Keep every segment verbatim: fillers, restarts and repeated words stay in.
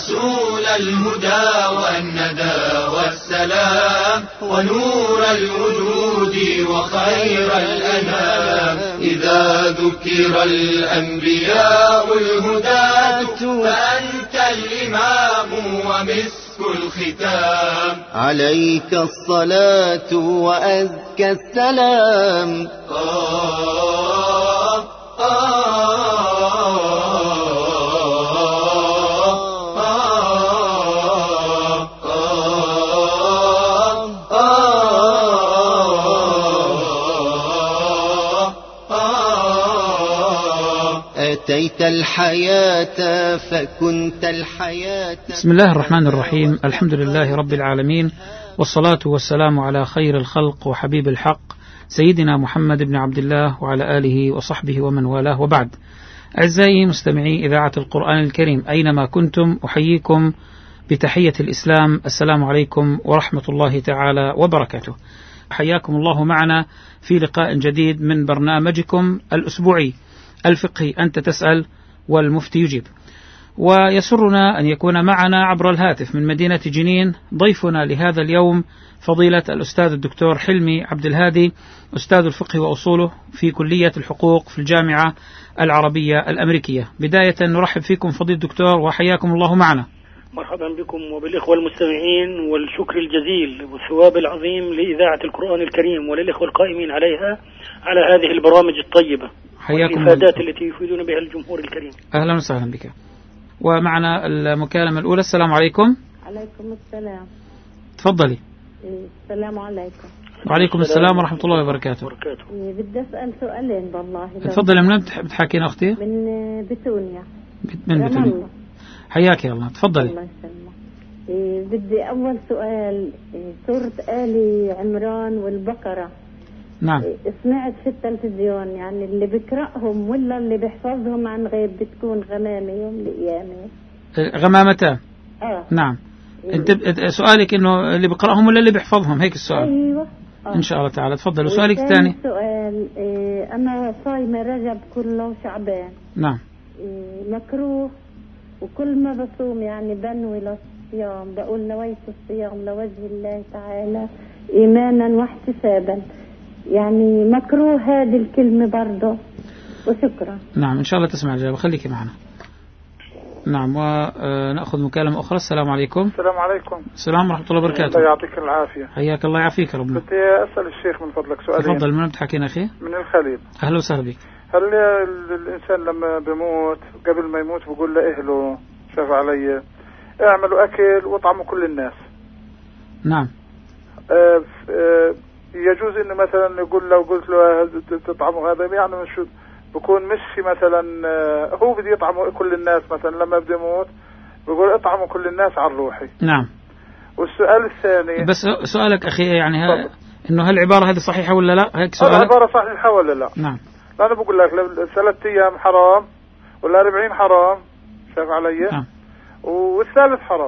رسول الهدى والندى والسلام ونور الوجود وخير الأنام. إذا ذكر الأنبياء الهداة فأنت الإمام ومسك الختام. عليك الصلاة وأزكى السلام. آه آه أتيت الحياة فكنت الحياة. بسم الله الرحمن الرحيم. الحمد لله رب العالمين، والصلاة والسلام على خير الخلق وحبيب الحق سيدنا محمد بن عبد الله وعلى آله وصحبه ومن والاه، وبعد. أعزائي مستمعي إذاعة القرآن الكريم أينما كنتم، أحييكم بتحية الإسلام. السلام عليكم ورحمة الله تعالى وبركاته. حياكم الله معنا في لقاء جديد من برنامجكم الأسبوعي الفقهي أنت تسأل والمفتي يجيب. ويسرنا أن يكون معنا عبر الهاتف من مدينة جنين ضيفنا لهذا اليوم فضيلة الأستاذ الدكتور حلمي عبد الهادي، أستاذ الفقه وأصوله في كلية الحقوق في الجامعة العربية الأمريكية. بداية نرحب فيكم فضيلة الدكتور وحياكم الله معنا. مرحبا بكم وبالإخوة المستمعين، والشكر الجزيل والثواب العظيم لإذاعة القرآن الكريم وللإخوة القائمين عليها على هذه البرامج الطيبة حياكم والإفادات التي يفيدون بها الجمهور الكريم. أهلا وسهلا بك. ومعنا المكالمة الأولى. السلام عليكم. عليكم السلام. تفضلي. السلام عليكم. وعليكم السلام ورحمة الله وبركاته. بدي أسأل سؤالين والله. تفضلي. من بتحكين أختي؟ من بتونيا. من بتونيا. حياك يا الله. تفضلي. الله يسلمك. بدي أول سؤال، سورة آل عمران والبقرة. نعم. سمعت في التلفزيون يعني اللي بيقرأهم ولا اللي بيحفظهم عن غيب بتكون غمامة يوم القيامة. غمامتان. آه. نعم. انت سؤالك انه اللي بيقرأهم ولا اللي بيحفظهم، هيك السؤال؟ ايوه. آه. ان شاء الله تعالى. تفضل. وسؤالك الثاني؟ سؤال، إيه انا صايمة رجب كله وشعبان. نعم. إيه مكروه، وكل ما بصوم يعني بنوي للصيام، بقول نويت الصيام لوجه الله تعالى ايمانا واحتسابا، يعني مكروه هذه الكلمة برضه؟ وشكرا. نعم إن شاء الله تسمع الجواب، خليكي معنا. نعم. ونأخذ مكالمة أخرى. السلام عليكم. السلام عليكم. السلام ورحمة الله وبركاته. الله يعطيك العافية. حياك الله يعافيك ربنا. بدي أسأل الشيخ من فضلك سؤالين. تفضل. من بتحكين أخي؟ من الخليل. أهلا وسهلا بك. هل الإنسان لما بيموت قبل ما يموت بيقول لأهله شاف علي اعملوا أكل واطعموا كل الناس؟ نعم. أه أه يجوز إنه مثلا يقول لو قلت له تطعموا هذا يعني مش بكون مشي مثلا هو بدي يطعموا كل الناس، مثلا لما بدي يموت بيقول اطعموا كل الناس عن روحي. نعم. والسؤال الثاني بس سؤالك أخي يعني ها إنه هل العبارة هذه صحيحة ولا لا؟ هيك سؤالك؟ العبارة صحيحة ولا لا؟ نعم. لا أنا بقول لك ثلاث أيام حرام ولا أربعين حرام، شاف علي؟ نعم. والثالث حرام.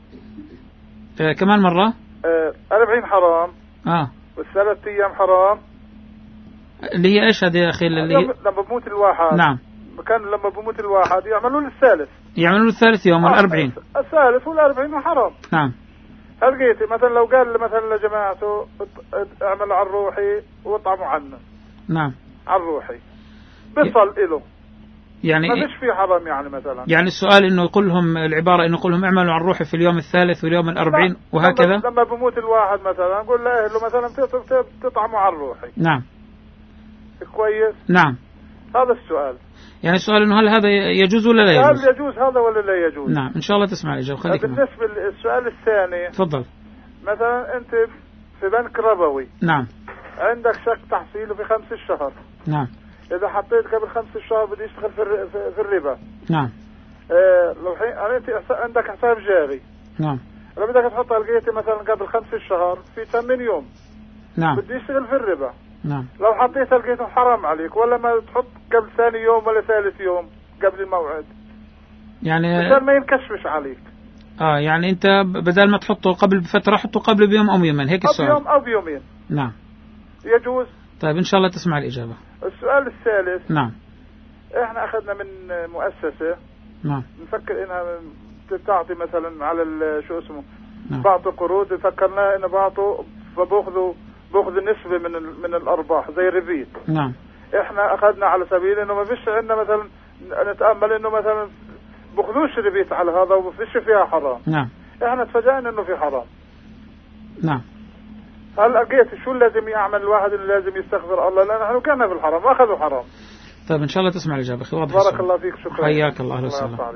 آه كمان مرة؟ آه أربعين حرام. آه. والثلاث أيام حرام. اللي هي إيش هذه يا أخي؟ اللي هي لما بموت الواحد. نعم. كان لما بموت الواحد يعملوا له الثالث. يعملوا له الثالث يوم آه الأربعين. الثالث والأربعين حرام. نعم. هل قيتي مثلا لو قال مثلا لجماعته اعملوا عن روحي واطعموا عنه. نعم. عن روحي. بيصل إله. يعني ما فيش فيه حرام يعني مثلا. يعني السؤال إنه يقول لهم العبارة إنه يقول لهم اعملوا عن روحي في اليوم الثالث واليوم الأربعين وهكذا. لما, لما بموت الواحد مثلا نقول لأهله مثلا تطعموا عن روحي. نعم. كويس. نعم. هذا السؤال. يعني السؤال إنه هل هذا يجوز ولا لا يجوز؟ هل يجوز هذا ولا لا يجوز؟ نعم إن شاء الله تسمع الإجابة. خليك. بالنسبة للسؤال الثاني. تفضل. مثلا أنت في بنك ربوي. نعم. عندك شك تحصيله في خمس الشهر. نعم. إذا حطيت قبل خمس الشهر بدي يشتغل في في الربا. نعم. آه لو حين أنت عندك حساب جاري. نعم. لو بدك تحطها لقيتي مثلا قبل خمس الشهر في ثمانين يوم. نعم. بدي يشتغل في الربا. نعم. لو حطيتها لقيته حرام عليك، ولا ما تحط قبل ثاني يوم ولا ثالث يوم قبل الموعد، يعني عشان ما ينكشفش عليك. اه يعني انت بدل ما تحطه قبل بفترة حطه قبل بيوم او يومين، هيك السؤال؟ او بيوم او بيومين. نعم. يجوز. طيب ان شاء الله تسمع الإجابة. السؤال الثالث. نعم. احنا اخذنا من مؤسسة. نعم. نفكر انها بتعطي مثلا على شو اسمه نعم. بعطوا قروض فكرناه انه بعطوا فباخذوا باخذوا نسبة من من الارباح زي الريبيت. نعم. احنا اخذنا على سبيل انه ما فيش عندنا مثلا نتامل انه مثلا باخذوش ريبيت على هذا وما فيش فيها حرام. نعم. احنا تفاجئنا انه في حرام. نعم. هل لقيت شو لازم يعمل الواحد اللي لازم يستغفر الله؟ لان نحن كنا في الحرام ما اخذوا حرام. طيب ان شاء الله تسمع الاجابه اخي. واضح. بارك الله فيك. شكرا. حياك الله. اهلا وسهلا.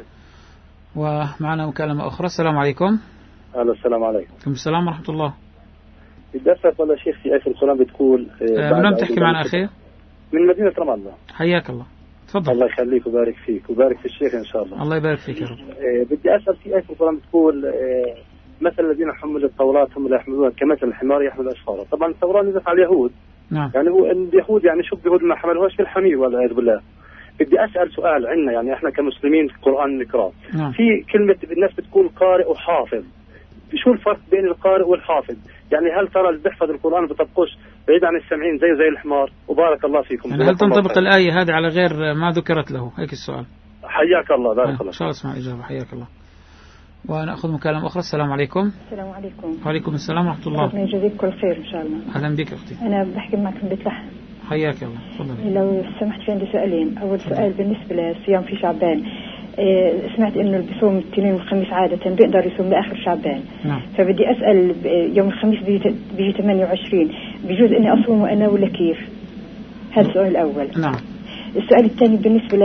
ومعنا مكالمه اخرى. السلام عليكم. الو السلام عليكم. وعليكم السلام ورحمه الله. بدي اسالك والله شيخ في ايه القران بتقول آه من وين تحكي معنا اخي؟ من مدينه رام الله. حياك الله. تفضل. الله يخليك ويبارك فيك وبارك في الشيخ ان شاء الله. الله يبارك فيك يا رب. آه بدي اسال في ايه القران بتقول آه مثل الذين حملوا التوراة هم لا يحملون كمثل الحمار يحمل اسفارا. طبعا التوراة نزلت على اليهود. نعم. يعني هو اليهود يعني شبهوا ما حملوهاش في الحمير والعياذ بالله. بدي اسال سؤال عندنا يعني احنا كمسلمين في القران نقرا. نعم. في كلمه الناس بتقول قارئ وحافظ. شو الفرق بين القارئ والحافظ؟ يعني هل ترى اللي بيحفظ القرآن بتبقوش بعيد عن السامعين زي زي الحمار؟ وبارك الله فيكم. يعني هل تنطبق الآية هذه على غير ما ذكرت له؟ هيك السؤال. حياك الله. بارك الله. إن شاء الله اسمع الإجابة. حياك الله. ونأخذ مكالمة أخرى. السلام عليكم. السلام عليكم. وعليكم السلام ورحمة الله. ربنا يجزيك كل خير إن شاء الله. أهلا بك أختي. أنا بحكي معك من بيت لحم. حياك الله. تفضلي. لو سمحت في عندي سؤالين. أول سؤال بالنسبة للصيام في شعبان. إيه سمعت إنه اللي بيصوم الاثنين والخميس عادة بيقدر يصوم لآخر شعبان. نعم. فبدي أسأل يوم الخميس بيجي, بيجي ثمانية وعشرين بيجوز إني أصومه أنا ولا كيف؟ هذا السؤال الأول. نعم. السؤال الثاني بالنسبة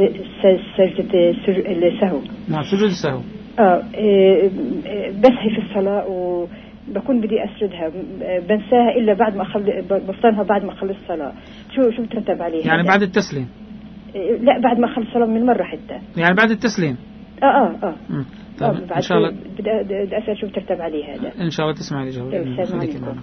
لسجدة السهو. نعم سجود السهو. آه إيه بسهي في الصلاة وبكون بدي أسردها بنساها إلا بعد ما أخلص بفطرها بعد ما أخلص الصلاة. شو شو بترتب عليه؟ يعني بعد التسليم؟ لا بعد ما أخلص الصلاة من مرة حتى. يعني بعد التسليم؟ آه آه آه. طيب آه إن شاء الله. بدي أسأل شو بترتب عليه هذا. إن شاء الله تسمع الإجابة. السلام عليكم.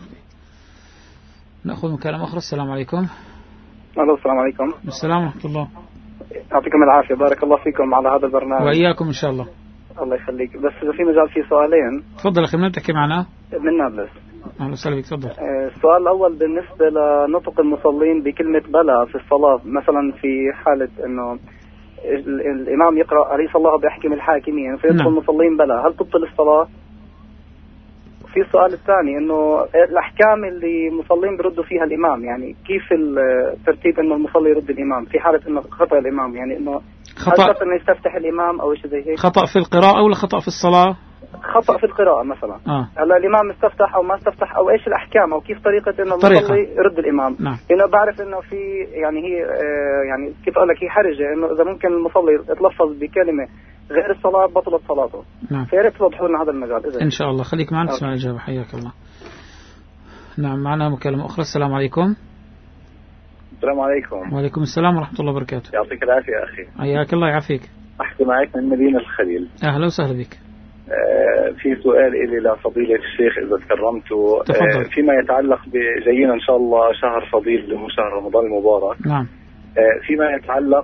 نأخذ مكالمة أخرى. السلام عليكم. الو السلام عليكم. السلام ورحمة الله. يعطيكم العافية. بارك الله فيكم على هذا البرنامج. وإياكم إن شاء الله. الله يخليك. بس إذا في مجال في سؤالين. تفضل أخي. من بتحكي معنا؟ من نابلس. أهلا وسهلا بك. تفضل. السؤال الأول بالنسبة لنطق المصلين بكلمة بلى في الصلاة مثلا في حالة إنه الإمام يقرأ أليس الله بأحكم الحاكمين فيدخل نعم. المصلين بلى هل تبطل الصلاة؟ في السؤال الثاني إنه الأحكام اللي المصلين بيردوا فيها الإمام يعني كيف الترتيب إنه المصلي يرد الإمام في حالة إنه خطأ الإمام يعني إنه خطأ إنه يستفتح الإمام أو شيء زي هيك. خطأ في القراءة ولا خطأ في الصلاة؟ خطأ في القراءة مثلا. آه. هلا الإمام استفتح أو ما استفتح أو إيش الأحكام أو كيف طريقة إنه المصلي يرد الإمام. نعم. إنه بعرف إنه في يعني هي آه يعني كيف أقول لك هي حرجة إنه إذا ممكن المصلي يتلفظ بكلمة غير الصلاة بطلت صلاته. نعم. فياريت توضحوا لنا هذا المجال. إذا إن شاء الله. خليك معنا تسمع الإجابة. حياك الله. نعم معنا مكالمة أخرى. السلام عليكم. السلام عليكم. وعليكم السلام ورحمة الله وبركاته. يعطيك العافية أخي. حياك الله. يعافيك. أحكي معك من مدينة الخليل. أهلا وسهلا بك. آه في سؤال إلي لفضيلة الشيخ إذا تكرمتوا. تفضل. آه فيما يتعلق بجينا إن شاء الله شهر فضيل اللي هو شهر رمضان المبارك. نعم. آه فيما يتعلق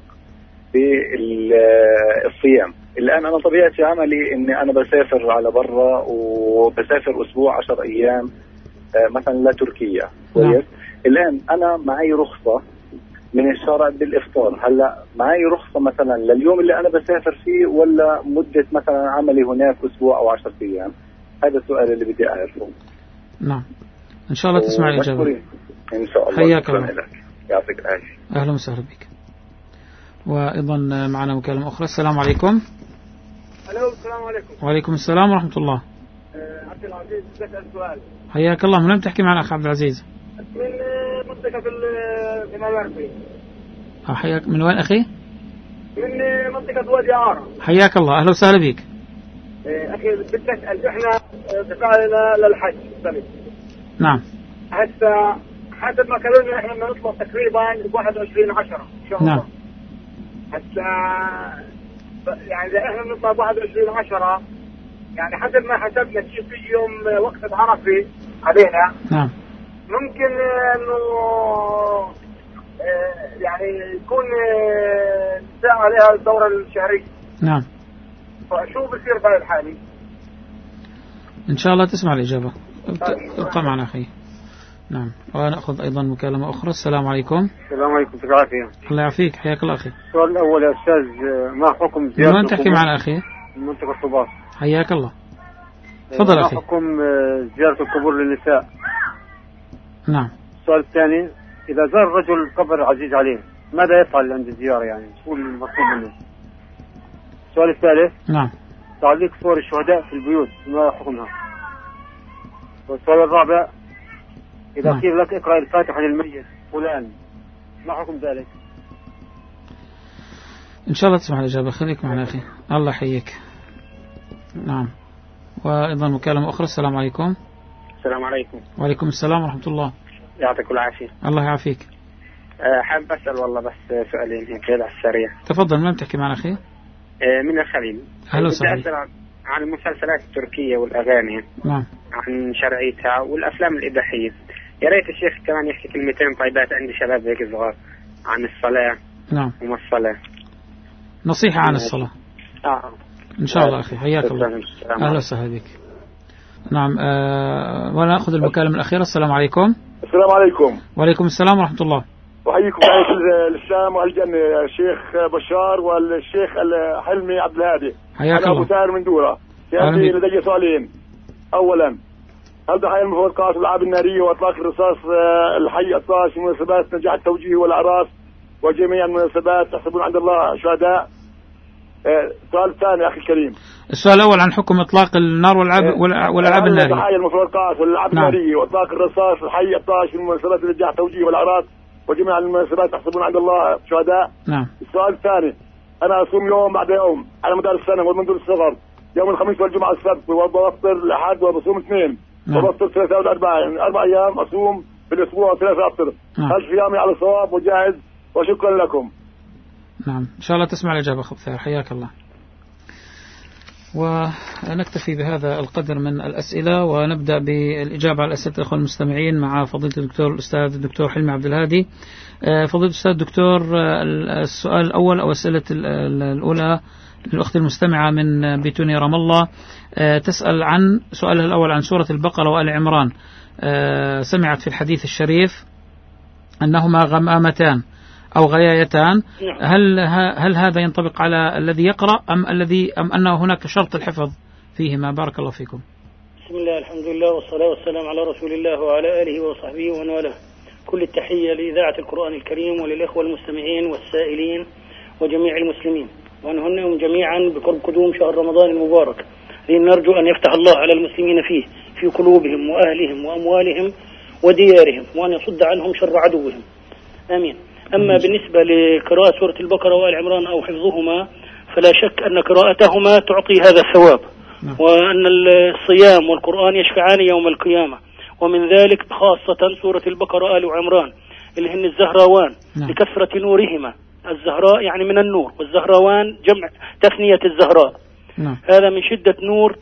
بالصيام الآن أنا طبيعتي عملي إني أنا بسافر على برا وبسافر أسبوع عشر أيام آه مثلا لتركيا. نعم. الآن أنا معي رخصة من الشارع بالإفطار. هلا معي رخصة مثلا لليوم اللي أنا بسافر فيه ولا مدة مثلا عملي هناك أسبوع أو عشرة أيام؟ هذا السؤال اللي بدي أعرفه. نعم إن شاء الله تسمع الإجابة. إن شاء الله. حياك الله. يعطيك العافية. أهلا وسهلا بك. وأيضا معنا مكالمة أخرى. السلام عليكم. ألو السلام عليكم. وعليكم السلام ورحمة الله. أه عبد العزيز بسأل سؤال. حياك الله. من وين بتحكي معنا أخ عبد العزيز؟ من منطقة في المغربي. حياك. من وين أخي؟ من منطقة وادي عارة. حياك الله. أهلا وسهلا بك. أخي بدي أسأل إحنا دفعنا للحج سنة. نعم. هسه حسب ما قالوا لنا إحنا بدنا نطلع تقريبا واحد وعشرين عشرة إن شاء الله. نعم. هسه يعني إذا إحنا بنطلع واحد وعشرين عشرة يعني حسب ما حسبنا شيء في يوم وقفة عرفة علينا. نعم. ممكن انه يعني يكون ساعة عليها الدورة الشهرية. نعم. فشو بصير بهاي الحالة؟ إن شاء الله تسمع الإجابة. ابقى معنا أخي. نعم. ونأخذ أيضا مكالمة أخرى. السلام عليكم. السلام عليكم. يعطيك العافية. الله يعافيك. حياك الله أخي. السؤال الأول يا أستاذ ما حكم زيارة من وين تحكي معنا أخي؟ من منطقة طوباس. حياك الله. تفضل أخي. ما حكم زيارة القبور للنساء؟ نعم. السؤال الثاني، إذا زار رجل قبر عزيز عليه ماذا يفعل عند الزيارة؟ يعني شو المطلوب منه؟ السؤال الثالث. نعم. تعليق صور الشهداء في البيوت ما حكمها؟ والسؤال الرابع، إذا نعم. قيل لك اقرأ الفاتحة للميت فلان ما حكم ذلك؟ إن شاء الله تسمع الإجابة. خليك معنا أخي. الله يحييك. نعم. وأيضا مكالمة أخرى. السلام عليكم. السلام عليكم. وعليكم السلام ورحمة الله. يعطيك العافية. الله يعافيك. أه حاب أسأل والله بس سؤالين هيك على السريع. تفضل. من تحكي معنا أخي؟ أه من الخليل. أهلا وسهلا. بدي أسأل عن المسلسلات التركية والأغاني. نعم. عن شرعيتها والأفلام الإباحية. يا ريت الشيخ كمان يحكي كلمتين طيبات، عندي شباب هيك صغار، عن الصلاة. نعم. وما الصلاة. نصيحة عن الصلاة. آه. إن شاء الله أخي. حياك الله. أهلا وسهلا بك. نعم. أه ونأخذ المكالمة الأخيرة. السلام عليكم. السلام عليكم. وعليكم السلام ورحمة الله. وحييكم تحية الإسلام والجنة الشيخ بشار والشيخ حلمي عبد الهادي. حياك الله. أنا أبو تاهر من دورة. يعني لدي سؤالين. أولا، هل ضحايا المفارقات والألعاب النارية وإطلاق الرصاص الحي الطاش في مناسبات نجاح التوجيه والأعراس وجميع المناسبات تحسبون عند الله شهداء؟ السؤال الثاني أخي الكريم. السؤال الأول عن حكم إطلاق النار والألعاب والألعاب النارية. ضحايا المفارقات والألعاب نعم. النارية وإطلاق الرصاص الحي الطاش في مناسبات نجاح التوجيه والأعراس وجميع المناسبات تحسبون عند الله شهداء. نعم. السؤال الثاني، أنا أصوم يوم بعد يوم على مدار السنة ومنذ الصغر، يوم الخميس والجمعة والسبت، وبفطر الأحد وبصوم اثنين. نعم. وبفطر ثلاثة والأربعاء، يعني أربع أيام أصوم في الأسبوع وثلاثة أفطر. نعم. هل صيامي على الصواب وجاهز؟ وشكرا لكم. نعم. إن شاء الله تسمع الإجابة أخو ثائر. حياك الله. ونكتفي بهذا القدر من الأسئلة ونبدأ بالإجابة على أسئلة الأخوة المستمعين مع فضيلة الدكتور الأستاذ الدكتور حلمي عبد الهادي. فضيلة الأستاذ الدكتور، السؤال الأول أو الأسئلة الأولى للأخت المستمعة من بيتوني رام الله، تسأل عن سؤالها الأول عن سورة البقرة وآل عمران. سمعت في الحديث الشريف أنهما غمامتان أو غيايتان. هل هل هذا ينطبق على الذي يقرأ أم الذي أم أنه هناك شرط الحفظ فيهما؟ بارك الله فيكم. بسم الله، الحمد لله والصلاة والسلام على رسول الله وعلى آله وصحبه ومن والاه. كل التحية لإذاعة القرآن الكريم وللإخوة المستمعين والسائلين وجميع المسلمين، ونهنئهم جميعا بقرب قدوم شهر رمضان المبارك، لأن نرجو أن يفتح الله على المسلمين فيه في قلوبهم وأهلهم وأموالهم وديارهم، وأن يصد عنهم شر عدوهم. آمين. أما بالنسبة لقراءة سورة البقرة وآل عمران أو حفظهما، فلا شك أن قراءتهما تعطي هذا الثواب، وأن الصيام والقرآن يشفعان يوم القيامة، ومن ذلك خاصة سورة البقرة وآل عمران اللي هن الزهراوان لكثرة نورهما. الزهراء يعني من النور، والزهراوان جمع تثنية الزهراء. هذا من شدة نور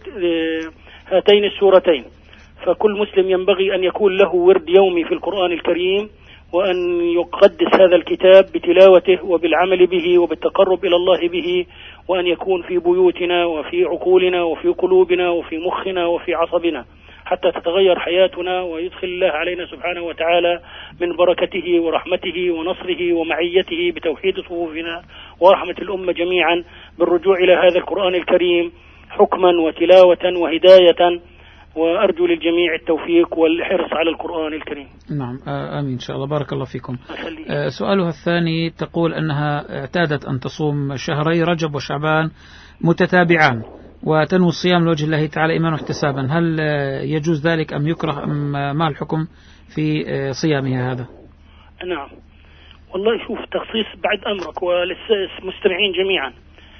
هاتين السورتين. فكل مسلم ينبغي أن يكون له ورد يومي في القرآن الكريم، وأن يقدس هذا الكتاب بتلاوته وبالعمل به وبالتقرب إلى الله به، وأن يكون في بيوتنا وفي عقولنا وفي قلوبنا وفي مخنا وفي عصبنا، حتى تتغير حياتنا ويدخل الله علينا سبحانه وتعالى من بركته ورحمته ونصره ومعيته بتوحيد صفوفنا ورحمة الأمة جميعا بالرجوع إلى هذا القرآن الكريم حكما وتلاوة وهداية. وأرجو للجميع التوفيق والحرص على القرآن الكريم. نعم. آمين إن شاء الله. بارك الله فيكم. آه سؤالها الثاني، تقول أنها اعتادت أن تصوم شهري رجب وشعبان متتابعان وتنوي الصيام لوجه الله تعالى إيمانا واحتسابا، هل يجوز ذلك أم يكره أم ما الحكم في صيامها هذا؟ نعم والله شوف، تخصيص بعد أمرك وللمستمعين جميعا،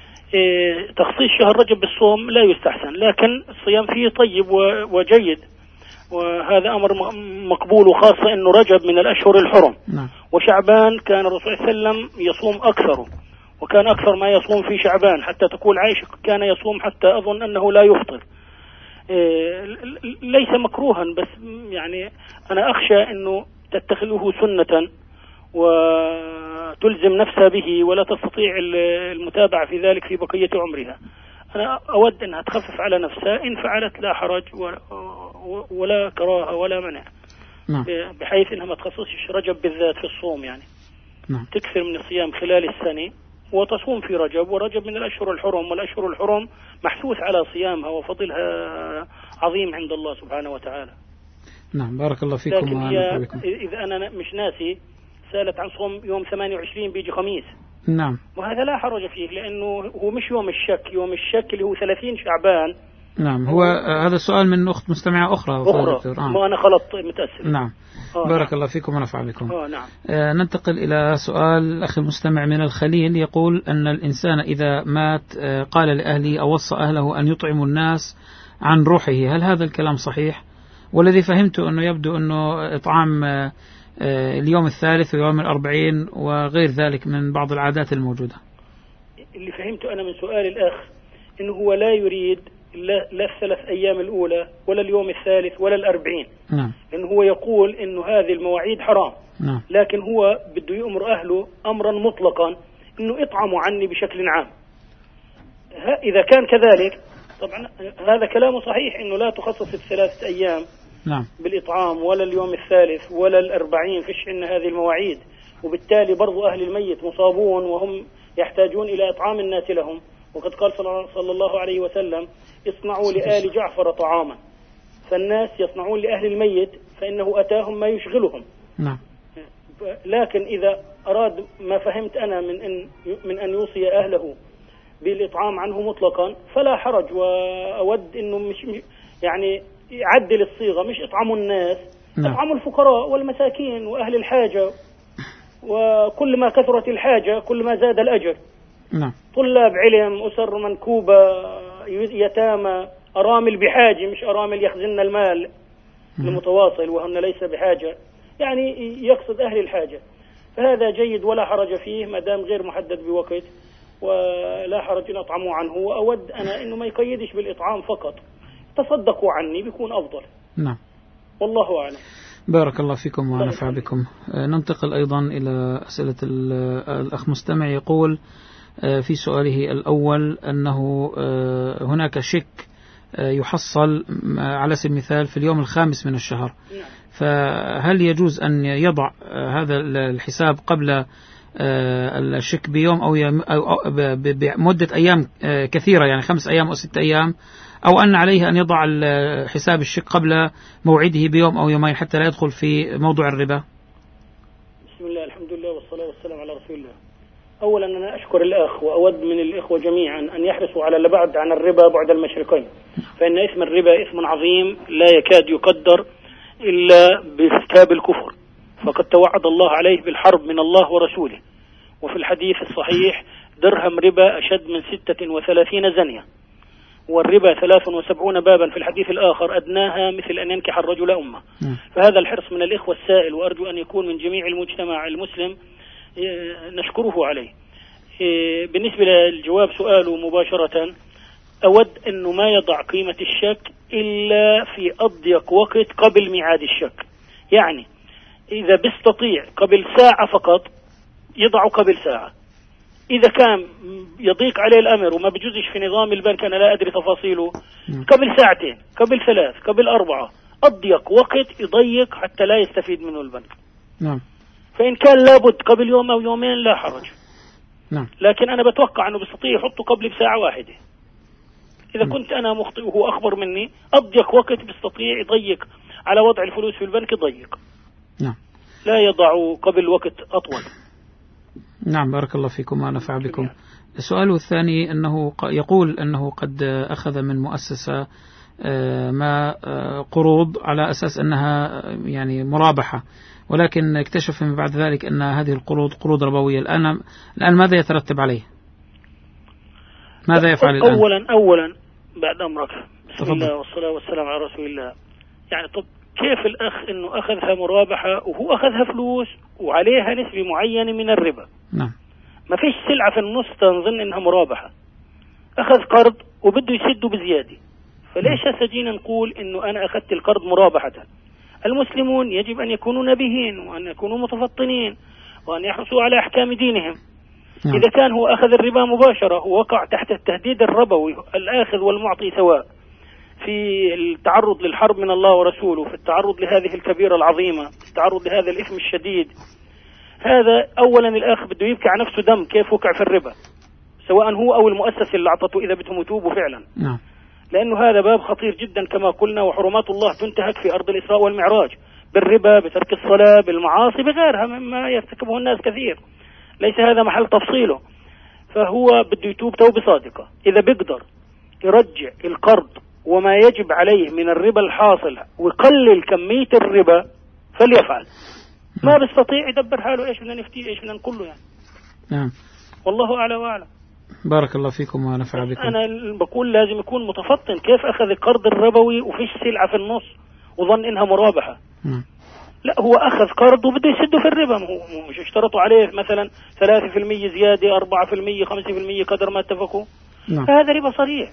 تخصيص شهر رجب بالصوم لا يستحسن، لكن الصيام فيه طيب وجيد، وهذا أمر مقبول، وخاصة أنه رجب من الأشهر الحرم. نعم. وشعبان كان الرسول صلى الله عليه وسلم يصوم أكثره، وكان أكثر ما يصوم في شعبان، حتى تقول عائشة كان يصوم حتى أظن أنه لا يفطر. ليس مكروها، بس يعني أنا أخشى أنه تتخذه سنة وتلزم نفسها به ولا تستطيع المتابعة في ذلك في بقية عمرها. أنا أود أنها تخفف على نفسها، إن فعلت لا حرج ولا كراهة ولا منع. نعم. بحيث أنها ما تخصصش رجب بالذات في الصوم، يعني نعم. تكثر من الصيام خلال السنة وتصوم في رجب، ورجب من الأشهر الحرم، والأشهر الحرم محثوث على صيامها وفضلها عظيم عند الله سبحانه وتعالى. نعم بارك الله فيكم. لكن هي إذا أنا مش ناسي سألت عن صوم يوم ثمانية وعشرين بيجي خميس. نعم. وهذا لا حرج فيه لأنه هو مش يوم الشك، يوم الشك اللي هو ثلاثين شعبان. نعم هو هذا سؤال من أخت مستمعة أخرى. أخرى آه. ما أنا خلط متأسف. نعم آه بارك الله فيكم ونفع بكم. آه نعم. آه ننتقل إلى سؤال الأخ المستمع من الخليل، يقول أن الإنسان إذا مات آه قال لأهله أو وصى أهله أن يطعموا الناس عن روحه، هل هذا الكلام صحيح؟ والذي فهمته أنه يبدو أنه إطعام آه اليوم الثالث ويوم الأربعين وغير ذلك من بعض العادات الموجودة. اللي فهمته أنا من سؤال الأخ أنه هو لا يريد لا, لا الثلاث أيام الأولى ولا اليوم الثالث ولا الأربعين. نعم. لأنه هو يقول أنه هذه المواعيد حرام. نعم. لكن هو بده يأمر أهله أمرا مطلقا أنه اطعموا عني بشكل عام. إذا كان كذلك طبعا هذا كلامه صحيح أنه لا تخصص الثلاثة أيام نعم. بالإطعام ولا اليوم الثالث ولا الأربعين، فيش إن هذه المواعيد، وبالتالي برضو أهل الميت مصابون وهم يحتاجون إلى إطعام الناس لهم. وقد قال صلى الله عليه وسلم اصنعوا لآل جعفر طعاما، فالناس يصنعون لأهل الميت فإنه أتاهم ما يشغلهم. نعم. لكن إذا أراد ما فهمت أنا من أن من أن يوصي أهله بالإطعام عنه مطلقا فلا حرج، وأود إنه مش يعني يعدل الصيغة، مش اطعموا الناس. نعم. اطعموا الفقراء والمساكين وأهل الحاجة، وكل ما كثرت الحاجة كل ما زاد الأجر. نعم. طلاب علم، أسر منكوبة، يتامى، أرامل بحاجة، مش أرامل يخزن المال المتواصل وهن ليس بحاجة، يعني يقصد أهل الحاجة، فهذا جيد ولا حرج فيه ما دام غير محدد بوقت، ولا حرج أن أطعموا عنه. وأود أنا إنه ما يقيدش بالإطعام فقط، تصدقوا عني بيكون أفضل. نعم والله أعلم. بارك الله فيكم ونفع بكم. ننتقل أيضا إلى أسئلة الأخ مستمع، يقول في سؤاله الأول أنه هناك شك يحصل على سبيل المثال في اليوم الخامس من الشهر، فهل يجوز أن يضع هذا الحساب قبل الشك بيوم أو بمدة أيام كثيرة، يعني خمس أيام أو ست أيام، أو أن عليه أن يضع حساب الشك قبل موعده بيوم أو يومين حتى لا يدخل في موضوع الربا؟ بسم الله، الحمد لله والصلاة والسلام على رسول الله. أولا أنا أشكر الأخ وأود من الإخوة جميعا أن يحرصوا على البعد عن الربا بعد المشرقين، فإن اسم الربا اسم عظيم لا يكاد يقدر إلا بارتكاب الكفر، فقد توعد الله عليه بالحرب من الله ورسوله. وفي الحديث الصحيح درهم ربا أشد من ستة وثلاثين زنية، والربا ثلاث وسبعون بابا في الحديث الآخر أدناها مثل أن ينكح الرجل أمه. فهذا الحرص من الإخوة السائل، وأرجو أن يكون من جميع المجتمع المسلم، نشكره عليه. بالنسبة للجواب سؤاله مباشرة، أود أنه ما يضع قيمة الشك إلا في أضيق وقت قبل ميعاد الشك، يعني إذا بيستطيع قبل ساعة فقط يضع قبل ساعة. إذا كان يضيق عليه الأمر وما بيجوزش في نظام البنك، أنا لا أدري تفاصيله، قبل ساعتين، قبل ثلاث، قبل أربعة، أضيق وقت يضيق حتى لا يستفيد منه البنك. نعم. فإن كان لابد قبل يوم أو يومين لا حرج. نعم. لكن أنا بتوقع أنه بيستطيع يحطه قبل بساعة واحدة. إذا كنت أنا مخطئ وهو أخبر مني، أضيق وقت بيستطيع يضيق على وضع الفلوس في البنك يضيق. نعم. لا يضع قبل وقت أطول. نعم بارك الله فيكم ونفع بكم. السؤال الثاني أنه يقول أنه قد أخذ من مؤسسة ما قروض على أساس أنها يعني مرابحة، ولكن اكتشف من بعد ذلك أن هذه القروض قروض ربوية. الآن الآن ماذا يترتب عليه؟ ماذا يفعل الآن؟ أولا أولا بعد أمرك، بسم الله والصلاة والسلام على رسول الله. يعني طب كيف الأخ أنه أخذها مرابحة وهو أخذها فلوس وعليها نسبة معينة من الربا؟ نعم. ما فيش سلعة في النص تنظن أنها مرابحة. أخذ قرض وبده يسده بزيادة، فليش هسجينا نقول أنه أنا أخذت القرض مرابحة؟ المسلمون يجب أن يكونوا نبيهين وأن يكونوا متفطنين وأن يحرصوا على أحكام دينهم. نعم. إذا كان هو أخذ الربا مباشرة ووقع تحت التهديد الربوي، الآخذ والمعطي سواء في التعرض للحرب من الله ورسوله، في التعرض لهذه الكبيرة العظيمة، في التعرض لهذا الإثم الشديد، هذا أولا الأخ بده يبكي على نفسه دم كيف وقع في الربا، سواء هو أو المؤسسة اللي أعطته إذا بدهم يتوبوا فعلا. نعم. لأنه هذا باب خطير جدا كما قلنا، وحرمات الله تنتهك في أرض الإسراء والمعراج بالربا، بترك الصلاة، بالمعاصي، بغيرها مما يرتكبه الناس كثير، ليس هذا محل تفصيله. فهو بده يتوب توبة صادقة. إذا بيقدر يرجع القرض وما يجب عليه من الربا الحاصل ويقلل كمية الربا فليفعل. ما بيستطيع يدبر حاله، إيش بدنا نفتيه، إيش بدنا نقول له يعني. نعم. والله أعلى وأعلم. بارك الله فيكم ونفع بكم. أنا بقول لازم يكون متفطن، كيف أخذ القرض الربوي وفيش سلعة في النص وظن إنها مرابحة. م. لا، هو أخذ قرض وبده يسده في الربا، هو مش اشترطوا عليه مثلا ثلاثة في المية زيادة، أربعة في المية، خمسة في المية قدر ما اتفقوا. نعم. هذا ربا صريح.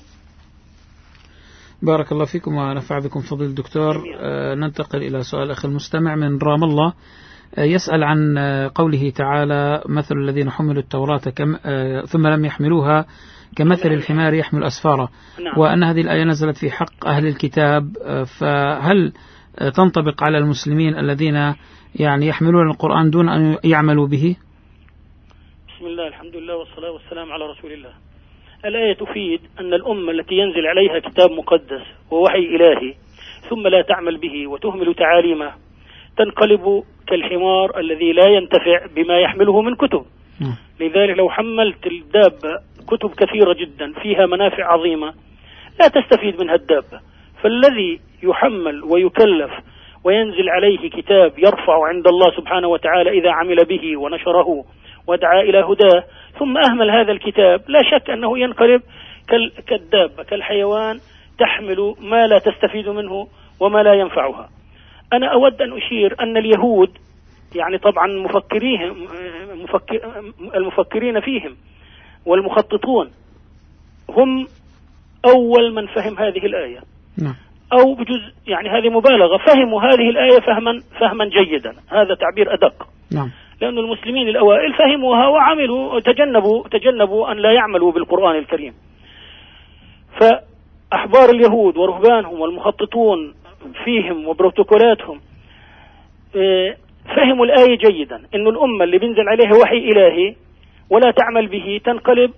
بارك الله فيكم ونفع بكم فضيل الدكتور. آه ننتقل إلى سؤال أخي المستمع من رام الله، آه يسأل عن آه قوله تعالى: مثل الذين حملوا التوراة كم آه ثم لم يحملوها كمثل الحمار يحمل أسفارا. نعم. وأن هذه الآية نزلت في حق أهل الكتاب، آه فهل آه تنطبق على المسلمين الذين يعني يحملون القرآن دون أن يعملوا به؟ بسم الله، الحمد لله والصلاة والسلام على رسول الله. الآية تفيد أن الأمة التي ينزل عليها كتاب مقدس ووحي إلهي ثم لا تعمل به وتهمل تعاليمه تنقلب كالحمار الذي لا ينتفع بما يحمله من كتب. م. لذلك لو حملت الدابة كتب كثيرة جدا فيها منافع عظيمة لا تستفيد منها الدابة. فالذي يحمل ويكلف وينزل عليه كتاب يرفع عند الله سبحانه وتعالى إذا عمل به ونشره ودعا إلى هداه ثم أهمل هذا الكتاب، لا شك أنه ينقلب كالدابة كالحيوان تحمل ما لا تستفيد منه وما لا ينفعها. أنا أود أن أشير أن اليهود يعني طبعا مفكريهم مفكر المفكرين فيهم والمخططون هم أول من فهم هذه الآية. نعم. أو بجزء يعني هذه مبالغة، فهموا هذه الآية فهما فهما جيدا، هذا تعبير أدق. نعم. لأن المسلمين الأوائل فهموها وعملوا تجنبوا تجنبوا أن لا يعملوا بالقرآن الكريم. فأحبار اليهود ورهبانهم والمخططون فيهم وبروتوكولاتهم فهموا الآية جيدا، إنه الأمة اللي بينزل عليها وحي إلهي ولا تعمل به تنقلب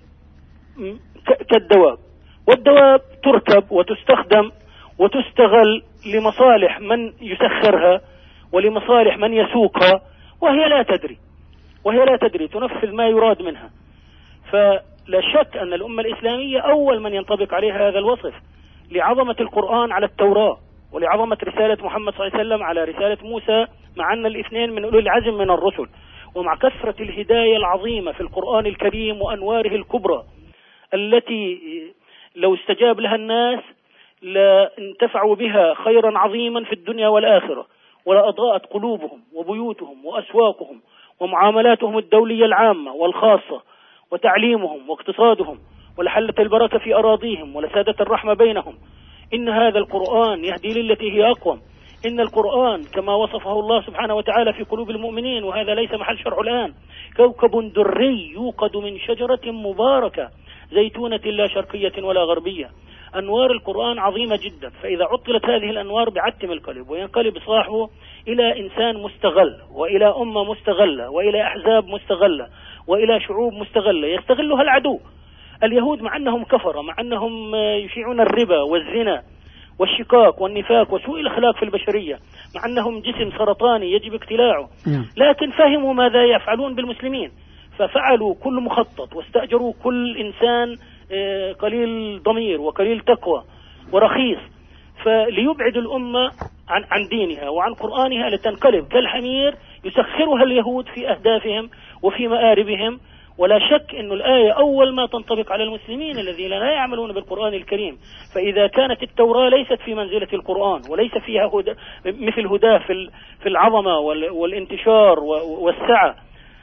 كالدواب، والدواب تركب وتستخدم وتستغل لمصالح من يسخرها ولمصالح من يسوقها، وهي لا تدري وهي لا تدري تنفذ ما يراد منها. فلا شك أن الأمة الإسلامية أول من ينطبق عليها هذا الوصف لعظمة القرآن على التوراة ولعظمة رسالة محمد صلى الله عليه وسلم على رسالة موسى، مع أن الاثنين من أولي العزم من الرسل، ومع كثرة الهداية العظيمة في القرآن الكريم وأنواره الكبرى التي لو استجاب لها الناس لانتفعوا بها خيرا عظيما في الدنيا والآخرة، ولا أضاءت قلوبهم وبيوتهم وأسواقهم ومعاملاتهم الدولية العامة والخاصة وتعليمهم واقتصادهم، ولحلت البركة في أراضيهم ولسادت الرحمة بينهم. إن هذا القرآن يهدي للتي هي أقوم. إن القرآن كما وصفه الله سبحانه وتعالى في قلوب المؤمنين، وهذا ليس محل شرح الآن، كوكب دري يوقد من شجرة مباركة زيتونة لا شرقية ولا غربية. أنوار القرآن عظيمة جدا، فإذا عطلت هذه الأنوار بعتم القلب وينقلب صاحبه إلى إنسان مستغل وإلى أمة مستغلة وإلى أحزاب مستغلة وإلى شعوب مستغلة يستغلها العدو. اليهود مع أنهم كفرة، مع أنهم يشيعون الربا والزنا والشقاق والنفاق وسوء الأخلاق في البشرية، مع أنهم جسم سرطاني يجب اقتلاعه، لكن فهموا ماذا يفعلون بالمسلمين ففعلوا كل مخطط واستأجروا كل إنسان قليل ضمير وقليل تقوى ورخيص فليبعد الأمة عن عن دينها وعن قرآنها لتنقلب كالحمير يسخرها اليهود في أهدافهم وفي مآربهم. ولا شك أن الآية أول ما تنطبق على المسلمين الذين لا يعملون بالقرآن الكريم. فإذا كانت التوراة ليست في منزلة القرآن وليس فيها هدى مثل هداه في في العظمة والانتشار والسعة،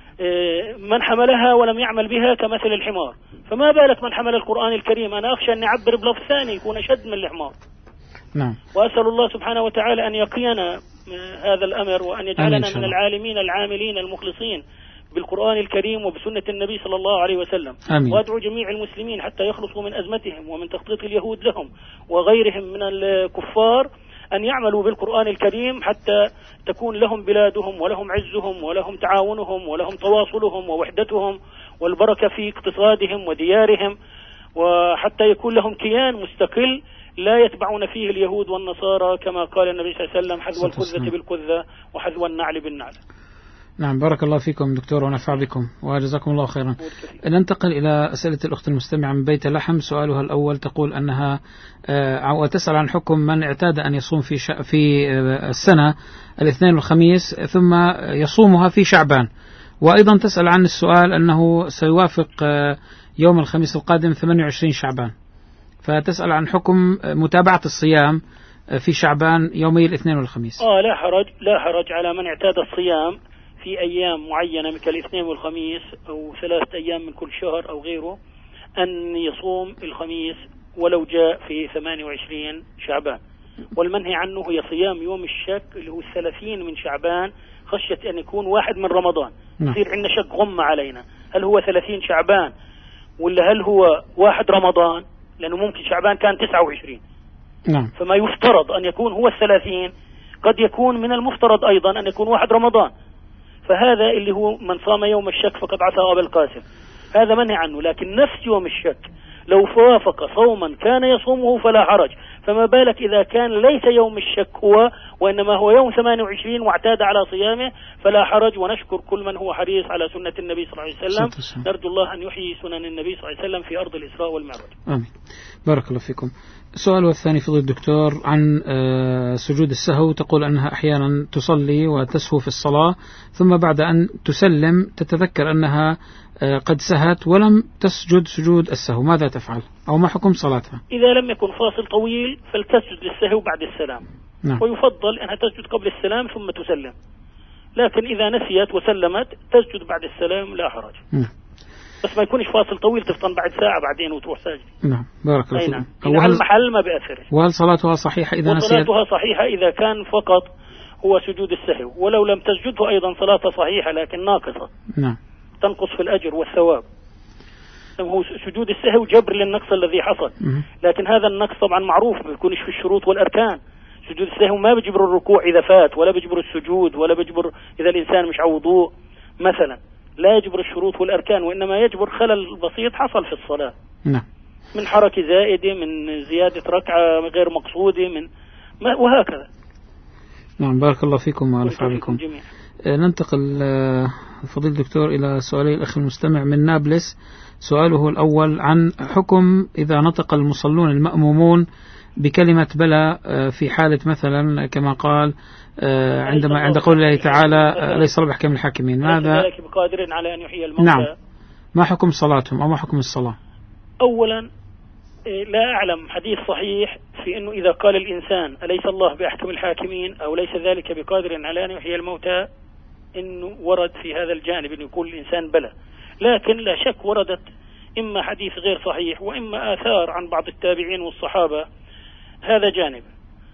من حملها ولم يعمل بها كمثل الحمار، فما بالك من حمل القرآن الكريم؟ أنا أخشى أن نعبر بلفظ ثاني يكون أشد من الحمار. نعم. وأسأل الله سبحانه وتعالى أن يقينا هذا الأمر وأن يجعلنا من العالمين العاملين المخلصين بالقرآن الكريم وبسنة النبي صلى الله عليه وسلم. آمين. وأدعو جميع المسلمين حتى يخلصوا من أزمتهم ومن تخطيط اليهود لهم وغيرهم من الكفار أن يعملوا بالقرآن الكريم حتى تكون لهم بلادهم ولهم عزهم ولهم تعاونهم ولهم تواصلهم ووحدتهم والبركة في اقتصادهم وديارهم، وحتى يكون لهم كيان مستقل لا يتبعون فيه اليهود والنصارى كما قال النبي صلى الله عليه وسلم: حذو القذة بالقذة وحذو النعل بالنعل. نعم، بارك الله فيكم دكتور ونفع بكم وجزاكم الله خيرا. ننتقل إلى أسئلة الأخت المستمعة من بيت لحم. سؤالها الأول تقول أنها وتسأل عن حكم من اعتاد أن يصوم في في السنة الاثنين والخميس ثم يصومها في شعبان، وأيضا تسأل عن السؤال أنه سيوافق يوم الخميس القادم ثمانية وعشرين شعبان، فتسأل عن حكم متابعة الصيام في شعبان يومي الاثنين والخميس. آه لا حرج لا حرج على من اعتاد الصيام في أيام معينة مثل الاثنين والخميس أو ثلاثة أيام من كل شهر أو غيره أن يصوم الخميس ولو جاء في ثمانية وعشرين شعبان. والمنهي عنه هي صيام يوم الشك اللي هو الثلاثين من شعبان خشية أن يكون واحد من رمضان، يصير عندنا شك غم علينا هل هو ثلاثين شعبان ولا هل هو واحد رمضان، لأنه ممكن شعبان كان تسعة وعشرين. نعم. فما يفترض أن يكون هو الثلاثين، قد يكون من المفترض أيضا أن يكون واحد رمضان، فهذا اللي هو من صام يوم الشك فقد عصى أبا القاسم، هذا منهي عنه. لكن نفس يوم الشك لو فوافق صوما كان يصومه فلا حرج، فما بالك إذا كان ليس يوم الشك هو وإنما هو يوم ثمانية وعشرين واعتاد على صيامه فلا حرج. ونشكر كل من هو حريص على سنة النبي صلى الله عليه وسلم، نرجو الله أن يحيي سنن النبي صلى الله عليه وسلم في أرض الإسراء والمعراج. آمين. بارك الله فيكم. السؤال الثاني فضيلة الدكتور عن سجود السهو، تقول أنها أحيانا تصلي وتسهو في الصلاة ثم بعد أن تسلم تتذكر أنها قد سهت ولم تسجد سجود السهو، ماذا تفعل أو ما حكم صلاتها؟ إذا لم يكن فاصل طويل فلتسجد للسهو بعد السلام. نعم. ويفضل أنها تسجد قبل السلام ثم تسلم، لكن إذا نسيت وسلمت تسجد بعد السلام لا حرج. نعم. بس ما يكونش فاصل طويل تفطن بعد ساعة بعدين وتروح ساجد. نعم بارك الله فيك. نعم. وهل المحل ما بيأثر. وهل صلاتها صحيحة إذا نسيت؟ صلاتها صحيحة إذا كان فقط هو سجود السهو، ولو لم تسجده أيضا صلاتها صحيحة لكن ناقصة. نعم. تنقص في الأجر والثواب. هو سجود السهو جبر للنقص الذي حصل، لكن هذا النقص طبعا معروف ما بيكونش في الشروط والأركان. سجود السهو ما بيجبر الركوع إذا فات، ولا بيجبر السجود، ولا بيجبر إذا الإنسان مش على وضوء مثلا، لا يجبر الشروط والأركان، وإنما يجبر خلل بسيط حصل في الصلاة. نعم. من حركة زائدة، من زيادة ركعة غير مقصودة، من وهكذا. نعم بارك الله فيكم ونفع بكم. ننتقل فضيل الدكتور إلى سؤالي الأخ المستمع من نابلس. سؤاله الأول عن حكم إذا نطق المصلون المأمومون بكلمة بلى في حالة مثلا كما قال عندما عند قول الله تعالى ليس الله بأحكم الحاكمين، ماذا بقادر على أن يحيي الموتى. نعم، ما حكم صلاتهم أو ما حكم الصلاة؟ أولا لا أعلم حديث صحيح في أنه إذا قال الإنسان أليس الله بأحكم الحاكمين أو ليس ذلك بقادر على أن يحيي الموتى إنه ورد في هذا الجانب أن يقول الإنسان بلى، لكن لا شك وردت إما حديث غير صحيح وإما آثار عن بعض التابعين والصحابة، هذا جانب.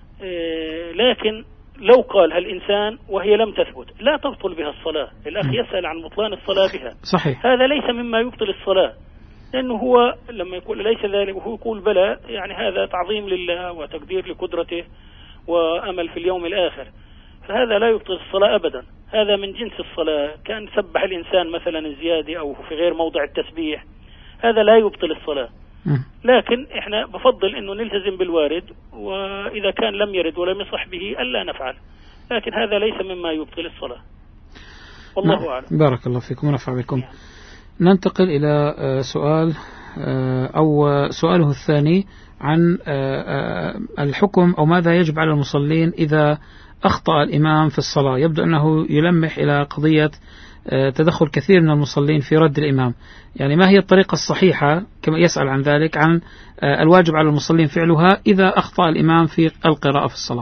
إيه لكن لو قال هالإنسان وهي لم تثبت لا تبطل بها الصلاة. الأخ يسأل عن بطلان الصلاة بها، صحيح. هذا ليس مما يبطل الصلاة، لأنه هو لما يقول ليس ذلك وهو يقول بلى يعني هذا تعظيم لله وتقدير لقدرته وأمل في اليوم الآخر، فهذا لا يبطل الصلاة أبدا، هذا من جنس الصلاة. كان سبح الإنسان مثلا الزيادة أو في غير موضع التسبيح، هذا لا يبطل الصلاة. لكن إحنا بفضل أنه نلتزم بالوارد، وإذا كان لم يرد ولم يصح به ألا نفعل، لكن هذا ليس مما يبطل الصلاة، والله أعلم. بارك الله فيكم ونفع بكم. ننتقل إلى سؤال أو سؤاله الثاني عن الحكم أو ماذا يجب على المصلين إذا أخطأ الإمام في الصلاة. يبدو أنه يلمح إلى قضية تدخل كثير من المصلين في رد الإمام، يعني ما هي الطريقة الصحيحة كما يسأل عن ذلك عن الواجب على المصلين فعلها إذا أخطأ الإمام في القراءة في الصلاة.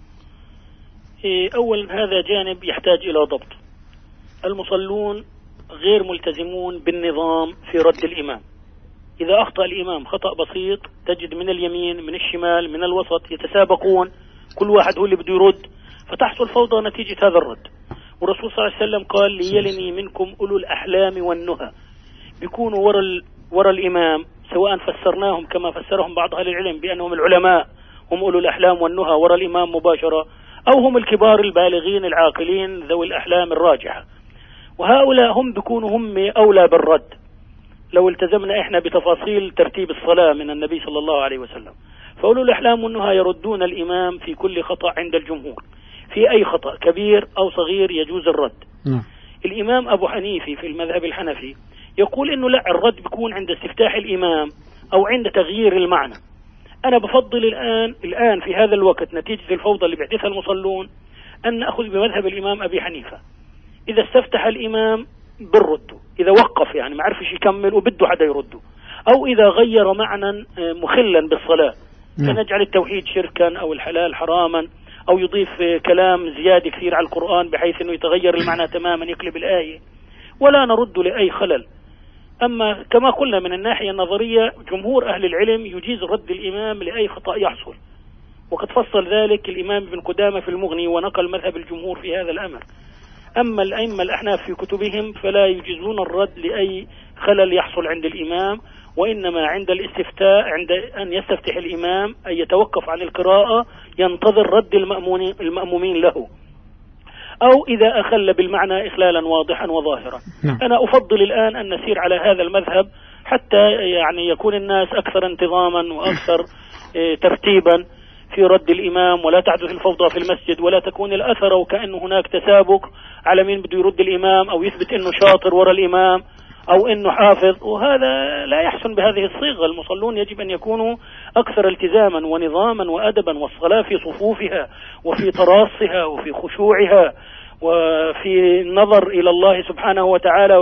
أولا هذا جانب يحتاج إلى ضبط. المصلون غير ملتزمون بالنظام في رد الإمام. إذا أخطأ الإمام خطأ بسيط تجد من اليمين من الشمال من الوسط يتسابقون، كل واحد هو اللي بده يرد، فتحصل فوضى نتيجة هذا الرد. والرسول صلى الله عليه وسلم قال ليلني منكم أولو الأحلام والنهى، بيكونوا وراء وراء الإمام، سواء فسرناهم كما فسرهم بعض أهل العلم بأنهم العلماء هم أولو الأحلام والنهى وراء الإمام مباشرة، أو هم الكبار البالغين العاقلين ذوي الأحلام الراجحة، وهؤلاء هم بيكونوا هم أولى بالرد لو التزمنا إحنا بتفاصيل ترتيب الصلاة من النبي صلى الله عليه وسلم. فأولو الأحلام والنهى يردون الإمام في كل خطأ عند الجمهور، في أي خطأ كبير أو صغير يجوز الرد. م. الإمام أبو حنيفة في المذهب الحنفي يقول إنه لا، الرد بيكون عند استفتاح الإمام أو عند تغيير المعنى. أنا بفضل الآن الآن في هذا الوقت نتيجة الفوضى اللي بيحدثها المصلون أن نأخذ بمذهب الإمام أبي حنيفة. إذا استفتح الإمام بالرد، إذا وقف يعني ما عرفش يكمل وبده حدا يرده، أو إذا غير معنى مخلا بالصلاة كنجعل التوحيد شركا أو الحلال حراما، أو يضيف كلام زيادة كثير على القرآن بحيث أنه يتغير المعنى تماما يقلب الآية، ولا نرد لأي خلل. أما كما قلنا من الناحية النظرية جمهور أهل العلم يجيز رد الإمام لأي خطأ يحصل، وقد فصل ذلك الإمام ابن قدامة في المغني ونقل مذهب الجمهور في هذا الأمر. أما الأئمة الأحناف في كتبهم فلا يجيزون الرد لأي خلل يحصل عند الإمام، وإنما عند الاستفتاء، عند أن يستفتح الإمام أن يتوقف عن القراءة ينتظر رد المأمومين له، أو إذا أخل بالمعنى إخلالا واضحا وظاهرا. أنا أفضل الآن أن نسير على هذا المذهب حتى يعني يكون الناس أكثر انتظاما وأكثر ترتيبا في رد الإمام، ولا تحدث الفوضى في المسجد، ولا تكون الأثر وكأن هناك تسابق على مين بده يرد الإمام أو يثبت أنه شاطر وراء الإمام أو أنه حافظ، وهذا لا يحسن بهذه الصيغة. المصلون يجب أن يكونوا أكثر التزاما ونظاما وأدبا، والصلاة في صفوفها وفي تراصها وفي خشوعها وفي النظر إلى الله سبحانه وتعالى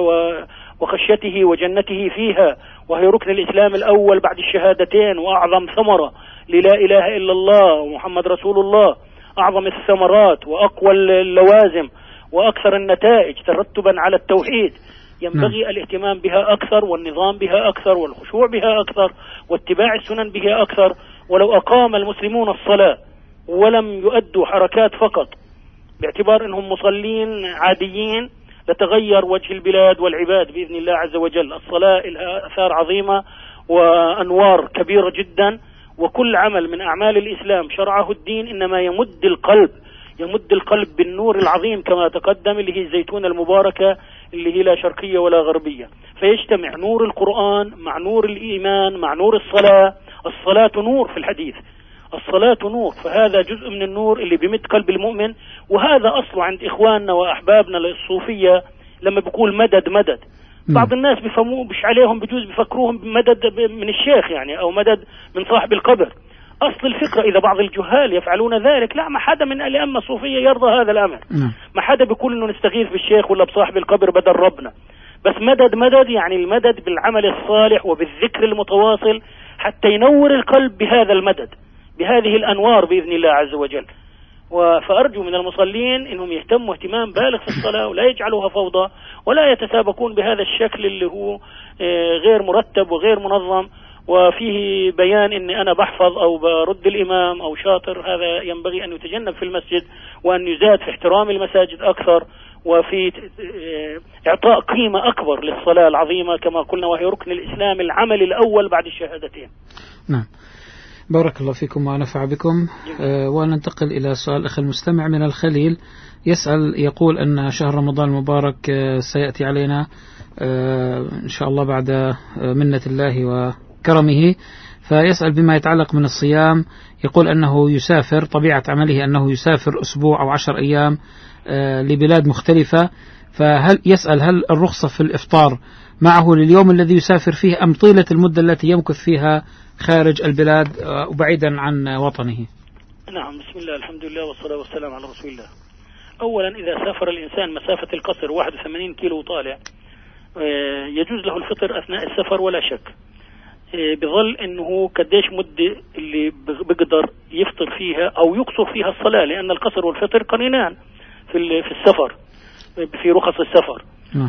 وخشيته وجنته فيها، وهي ركن الإسلام الأول بعد الشهادتين وأعظم ثمرة للا إله إلا الله ومحمد رسول الله، أعظم الثمرات وأقوى اللوازم وأكثر النتائج ترتبا على التوحيد. ينبغي الاهتمام بها أكثر، والنظام بها أكثر، والخشوع بها أكثر، واتباع السنن بها أكثر. ولو أقام المسلمون الصلاة ولم يؤدوا حركات فقط باعتبار أنهم مصلين عاديين لتغير وجه البلاد والعباد بإذن الله عز وجل. الصلاة لها آثار عظيمة وأنوار كبيرة جدا، وكل عمل من أعمال الإسلام شرعه الدين إنما يمد القلب يمد القلب بالنور العظيم كما تقدم، اللي هي الزيتونة المباركة اللي هي لا شرقية ولا غربية، فيجتمع نور القرآن مع نور الإيمان مع نور الصلاة. الصلاة نور في الحديث، الصلاة نور، فهذا جزء من النور اللي بيمد قلب المؤمن. وهذا أصله عند إخواننا وأحبابنا الصوفية لما بيقول مدد مدد، بعض الناس بيفهموه مش عليهم، بجوز بيفكروهم بمدد من الشيخ يعني أو مدد من صاحب القبر. أصل الفكرة إذا بعض الجهال يفعلون ذلك، لا، ما حدا من الأئمة الصوفية يرضى هذا الأمر، ما حدا بيقول إنه نستغيث بالشيخ ولا بصاحب القبر بدل ربنا. بس مدد مدد يعني المدد بالعمل الصالح وبالذكر المتواصل حتى ينور القلب بهذا المدد، بهذه الأنوار بإذن الله عز وجل. فأرجو من المصلين إنهم يهتموا اهتمام بالغ في الصلاة ولا يجعلوها فوضى، ولا يتسابقون بهذا الشكل اللي هو غير مرتب وغير منظم وفيه بيان إني أنا بحفظ أو برد الإمام أو شاطر. هذا ينبغي أن يتجنب في المسجد، وأن يزاد في احترام المساجد أكثر، وفي إعطاء قيمة أكبر للصلاة العظيمة كما قلنا، وهي ركن الإسلام العمل الأول بعد الشهادتين. نعم، بارك الله فيكم ونفع بكم. أه وننتقل إلى سؤال أخي المستمع من الخليل، يسأل يقول أن شهر رمضان المبارك أه سيأتي علينا أه إن شاء الله بعد أه منة الله وكرمه، فيسأل بما يتعلق من الصيام. يقول أنه يسافر، طبيعة عمله أنه يسافر أسبوع أو عشر أيام أه لبلاد مختلفة، فهل يسأل هل الرخصة في الإفطار معه لليوم الذي يسافر فيه أم طيلة المدة التي يمكث فيها خارج البلاد وبعيدا عن وطنه؟ نعم، بسم الله الحمد لله والصلاة والسلام على رسول الله. أولا إذا سافر الإنسان مسافة القصر واحد وثمانين كيلو وطالع يجوز له الفطر أثناء السفر ولا شك، بظل أنه قديش مدة اللي بقدر يفطر فيها أو يقصر فيها الصلاة، لأن القصر والفطر قرينان في في السفر في رخص السفر.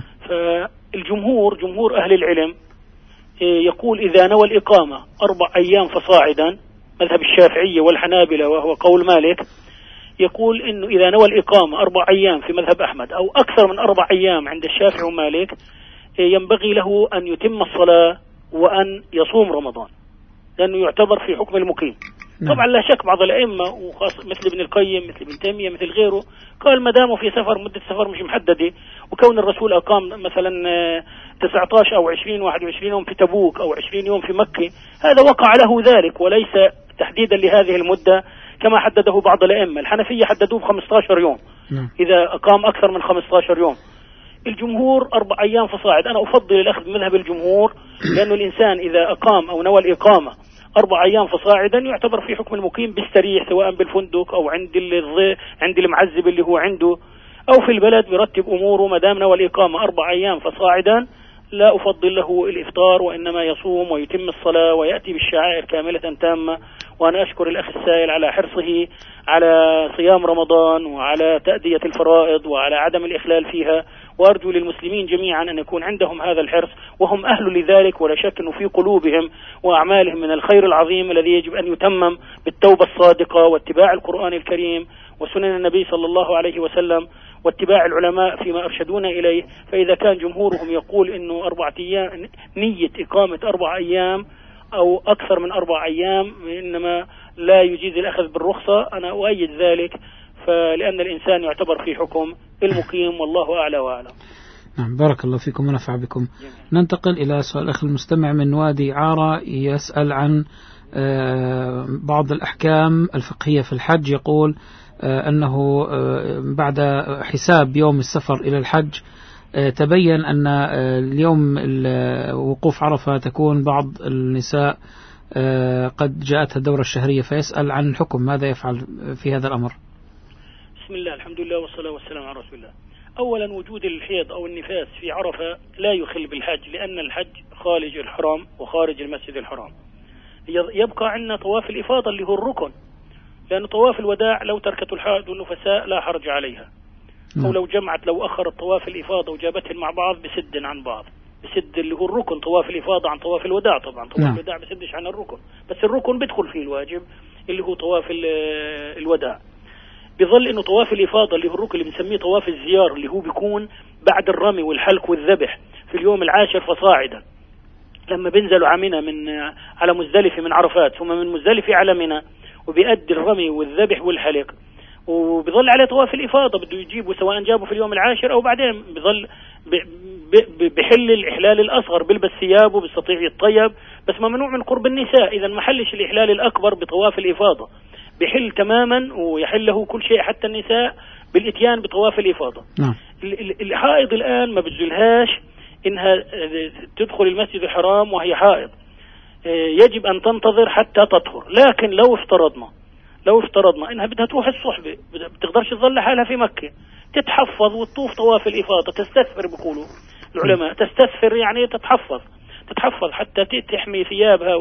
فالجمهور جمهور أهل العلم يقول إذا نوى الإقامة أربع أيام فصاعدا، مذهب الشافعية والحنابلة وهو قول مالك، يقول إنه إذا نوى الإقامة أربع أيام في مذهب أحمد أو أكثر من أربع أيام عند الشافعي ومالك، ينبغي له أن يتم الصلاة وأن يصوم رمضان، لأنه يعتبر في حكم المقيم. نعم. طبعا لا شك بعض الأئمة وخاصة مثل ابن القيم مثل ابن تيمية مثل غيره قال ما داموا في سفر مدة سفر مش محددة، وكون الرسول أقام مثلا تسعة عشر أو عشرين واحد وعشرين يوم في تبوك أو عشرين يوم في مكة، هذا وقع له ذلك وليس تحديدا لهذه المدة كما حدده بعض الأئمة. الحنفية حددوه بخمسة عشر يوم إذا أقام أكثر من خمسة عشر يوم. الجمهور أربع أيام فصاعد. أنا أفضل الأخذ بمذهب الجمهور، لأنه الإنسان إذا أقام أو نوى الإقامة أربع أيام فصاعدا يعتبر في حكم المقيم بالسريح، سواء بالفندق أو عند الضي عند المعذب اللي هو عنده أو في البلد برتب أموره. ما دام نوى الإقامة أربع أيام فصاعدا لا أفضل له الإفطار، وإنما يصوم ويتم الصلاة ويأتي بالشعائر كاملة تامة. وأنا أشكر الأخ السائل على حرصه على صيام رمضان وعلى تأدية الفرائض وعلى عدم الإخلال فيها، وأرجو للمسلمين جميعا أن يكون عندهم هذا الحرص، وهم أهل لذلك، ولا شك أنه في قلوبهم وأعمالهم من الخير العظيم الذي يجب أن يتمم بالتوبة الصادقة واتباع القرآن الكريم وسنن النبي صلى الله عليه وسلم واتباع العلماء فيما أرشدونا إليه. فإذا كان جمهورهم يقول أنه أربعة أيام نية إقامة أربع أيام أو أكثر من أربع أيام إنما لا يجيز الأخذ بالرخصة، أنا أؤيد ذلك، فلأن الإنسان يعتبر في حكم المقيم، والله أعلى وأعلم. نعم، بارك الله فيكم ونفع بكم. ننتقل إلى سؤال الأخ المستمع من وادي عارة، يسأل عن بعض الأحكام الفقهية في الحج. يقول أنه بعد حساب يوم السفر إلى الحج تبين أن اليوم وقوف عرفة تكون بعض النساء قد جاءتها الدورة الشهرية، فيسأل عن الحكم، ماذا يفعل في هذا الأمر؟ بسم الله، الحمد لله والصلاة والسلام على رسول الله. أولا وجود الحيض أو النفاس في عرفة لا يخل بالحج، لأن الحج خارج الحرام وخارج المسجد الحرام. يبقى عندنا طواف الإفاضة اللي هو الركن، لأن طواف الوداع لو تركته الحائض والنفساء لا حرج عليها، أو لو جمعت لو أخرت طواف الإفاضة وجابتهم مع بعض بسد عن بعض، بسد اللي هو الركن طواف الإفاضة عن طواف الوداع. طبعا طواف نعم. الوداع بسدش عن الركن، بس الركن بيدخل فيه الواجب اللي هو طواف الوداع. بظل إنه طواف الإفاضة اللي هو الركن اللي بنسميه طواف الزيار، اللي هو بيكون بعد الرمي والحلق والذبح في اليوم العاشر فصاعدا، لما بينزلوا عمنا من على مزدلفة من عرفات ثم من مزدلفة على منى، وبيأدي الرمي والذبح والحلق، وبيظل عليه طواف الإفاضة بده يجيبه، سواء جابه في اليوم العاشر أو بعدين بيظل بحل الإحلال الأصغر، بلبس ثيابه بيستطيع يتطيب، بس ممنوع من قرب النساء. إذا ما حلش الإحلال الأكبر بطواف الإفاضة، بحل تماما ويحله كل شيء حتى النساء بالإتيان بطواف الإفاضة. نعم. الحائض الآن ما بجلهاش إنها تدخل المسجد الحرام وهي حائض، يجب أن تنتظر حتى تطهر. لكن لو افترضنا لو افترضنا إنها بدها تروح الصحبة، بتقدرش تظل حالها في مكة، تتحفظ وتطوف طواف الإفاضة، تستثفر بيقولوا العلماء، تستثفر يعني تتحفظ تتحفظ حتى تحمي ثيابها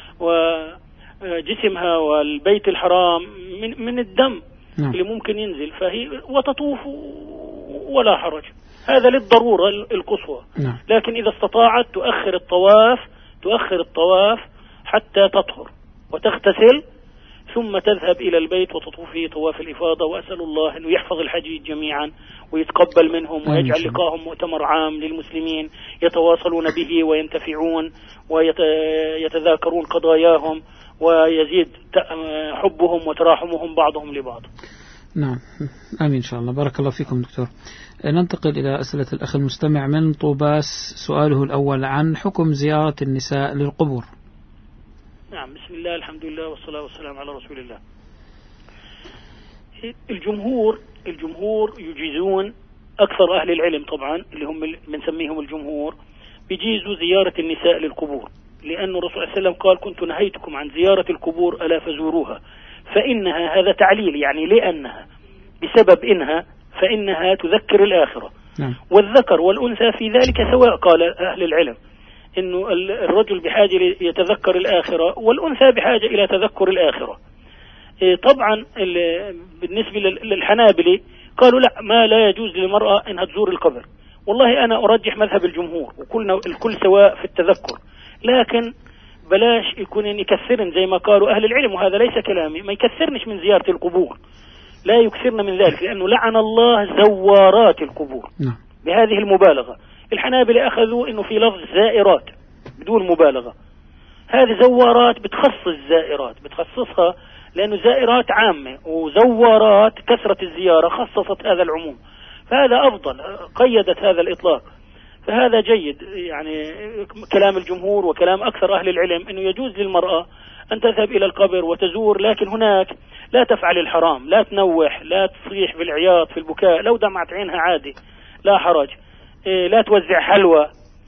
وجسمها والبيت الحرام من من الدم نعم. اللي ممكن ينزل، فهي وتطوف ولا حرج، هذا للضرورة القصوى نعم. لكن إذا استطاعت تؤخر الطواف تؤخر الطواف حتى تطهر وتغتسل، ثم تذهب إلى البيت وتطوف فيه طواف الإفاضة. وأسأل الله أنه يحفظ الحجيج جميعا ويتقبل منهم ويجعل لقاهم مؤتمر عام للمسلمين يتواصلون به وينتفعون ويتذاكرون قضاياهم، ويزيد حبهم وتراحمهم بعضهم لبعض. نعم، آمين إن شاء الله. بارك الله فيكم دكتور. ننتقل إلى أسئلة الأخ المستمع من طوباس. سؤاله الأول عن حكم زيارة النساء للقبور. نعم، بسم الله، الحمد لله والصلاة والسلام على رسول الله. الجمهور الجمهور يجيزون، أكثر أهل العلم طبعا اللي هم بنسميهم الجمهور، بيجيزوا زيارة النساء للقبور، لأن الرسول صلى الله عليه وسلم قال: كنت نهيتكم عن زيارة القبور ألا فزوروها فإنها، هذا تعليل يعني لأنها، بسبب إنها فإنها تذكر الآخرة نعم. والذكر والأنثى في ذلك سواء. قال أهل العلم إنه الرجل بحاجة يتذكر الآخرة والأنثى بحاجة إلى تذكر الآخرة. طبعا بالنسبة للحنابلة قالوا لا، ما لا يجوز للمرأة أنها تزور القبر. والله أنا أرجح مذهب الجمهور، وكلنا الكل سواء في التذكر، لكن بلاش يكون يكثرن زي ما قالوا أهل العلم، وهذا ليس كلامي، ما يكثرنش من زيارة القبور، لا يكثرن من ذلك، لأنه لعن الله زوارات القبور نعم. بهذه المبالغة. الحنابلة أخذوا إنه في لفظ زائرات بدون مبالغة، هذه زوارات بتخصص زائرات، بتخصصها لأنه زائرات عامة وزوارات كثرة الزيارة خصصت هذا العموم، فهذا أفضل، قيدت هذا الإطلاق، فهذا جيد. يعني كلام الجمهور وكلام أكثر أهل العلم أنه يجوز للمرأة أن تذهب إلى القبر وتزور، لكن هناك لا تفعل الحرام، لا تنوح، لا تصيح بالعياط في البكاء، لو دمعت عينها عادي لا حرج، لا توزع حلوى.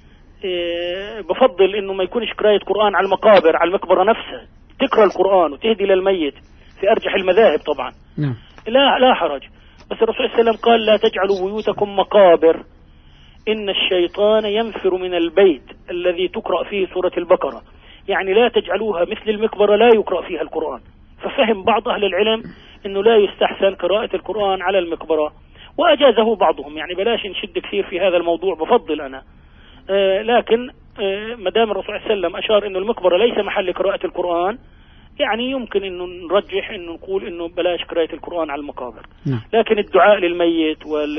بفضل أنه ما يكونش قراءة قرآن على المقابر، على المقبرة نفسها تقرأ القرآن وتهدي للميت في أرجح المذاهب طبعا. نعم. لا لا حرج، بس الرسول صلى الله عليه وسلم قال لا تجعلوا بيوتكم مقابر إن الشيطان ينفر من البيت الذي تقرأ فيه سورة البقرة، يعني لا تجعلوها مثل المقبرة لا يقرأ فيها القرآن. ففهم بعض أهل العلم أنه لا يستحسن قراءة القرآن على المقبرة، وأجازه بعضهم، يعني بلاش نشد كثير في هذا الموضوع، بفضل أنا آه لكن آه مدام الرسول صلى الله عليه وسلم أشار أنه المقبرة ليس محل قراءة القرآن، يعني يمكن أنه نرجح أنه نقول أنه بلاش قراءة القرآن على المقابر. نعم. لكن الدعاء للميت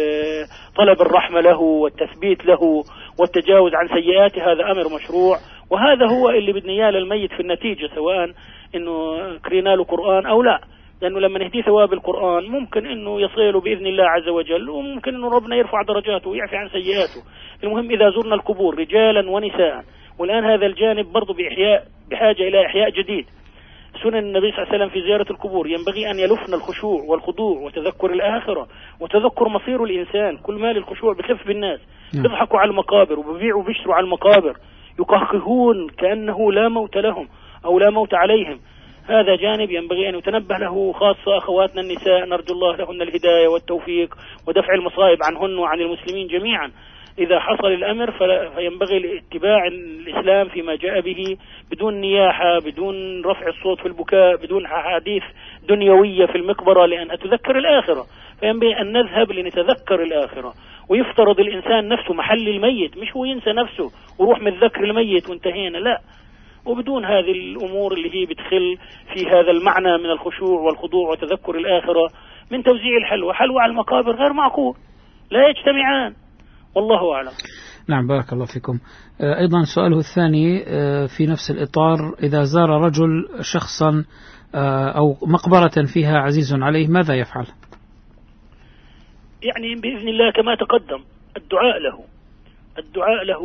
وطلب الرحمة له والتثبيت له والتجاوز عن سيئاته هذا أمر مشروع، وهذا هو اللي بدنا إياه للميت في النتيجة، سواء أنه قرينا له قرآن أو لا، لأنه لما نهدي ثواب القرآن ممكن أنه يصله بإذن الله عز وجل، وممكن أنه ربنا يرفع درجاته ويعفي عن سيئاته. المهم إذا زرنا القبور رجالا ونساء، والآن هذا الجانب برضو بإحياء بحاجة إلى إحياء جديد. سنن النبي صلى الله عليه وسلم في زيارة القبور ينبغي أن يلفن الخشوع والخضوع وتذكر الآخرة وتذكر مصير الإنسان. كل ما للخشوع بخف بالناس، يضحكوا على المقابر وبيبيعوا وبيشتروا على المقابر، يقهقهون كأنه لا موت لهم أو لا موت عليهم. هذا جانب ينبغي أن يتنبه له، خاصة أخواتنا النساء، نرجو الله لهن الهداية والتوفيق ودفع المصائب عنهن وعن المسلمين جميعا. إذا حصل الأمر فينبغي اتباع الإسلام فيما جاء به بدون نياحة، بدون رفع الصوت في البكاء، بدون حديث دنيوية في المقبرة، لأن أتذكر الآخرة، فينبغي أن نذهب لنتذكر الآخرة. ويفترض الإنسان نفسه محل الميت، مش هو ينسى نفسه وروح من ذكر الميت وانتهينا، لا. وبدون هذه الأمور اللي هي بتخل في هذا المعنى من الخشوع والخضوع وتذكر الآخرة، من توزيع الحلوى. حلوى على المقابر غير معقول، لا يجتمعان، والله أعلم. نعم، بارك الله فيكم. أيضا سؤاله الثاني في نفس الإطار، إذا زار رجل شخصا أو مقبرة فيها عزيز عليه ماذا يفعل؟ يعني بإذن الله كما تقدم الدعاء له، الدعاء له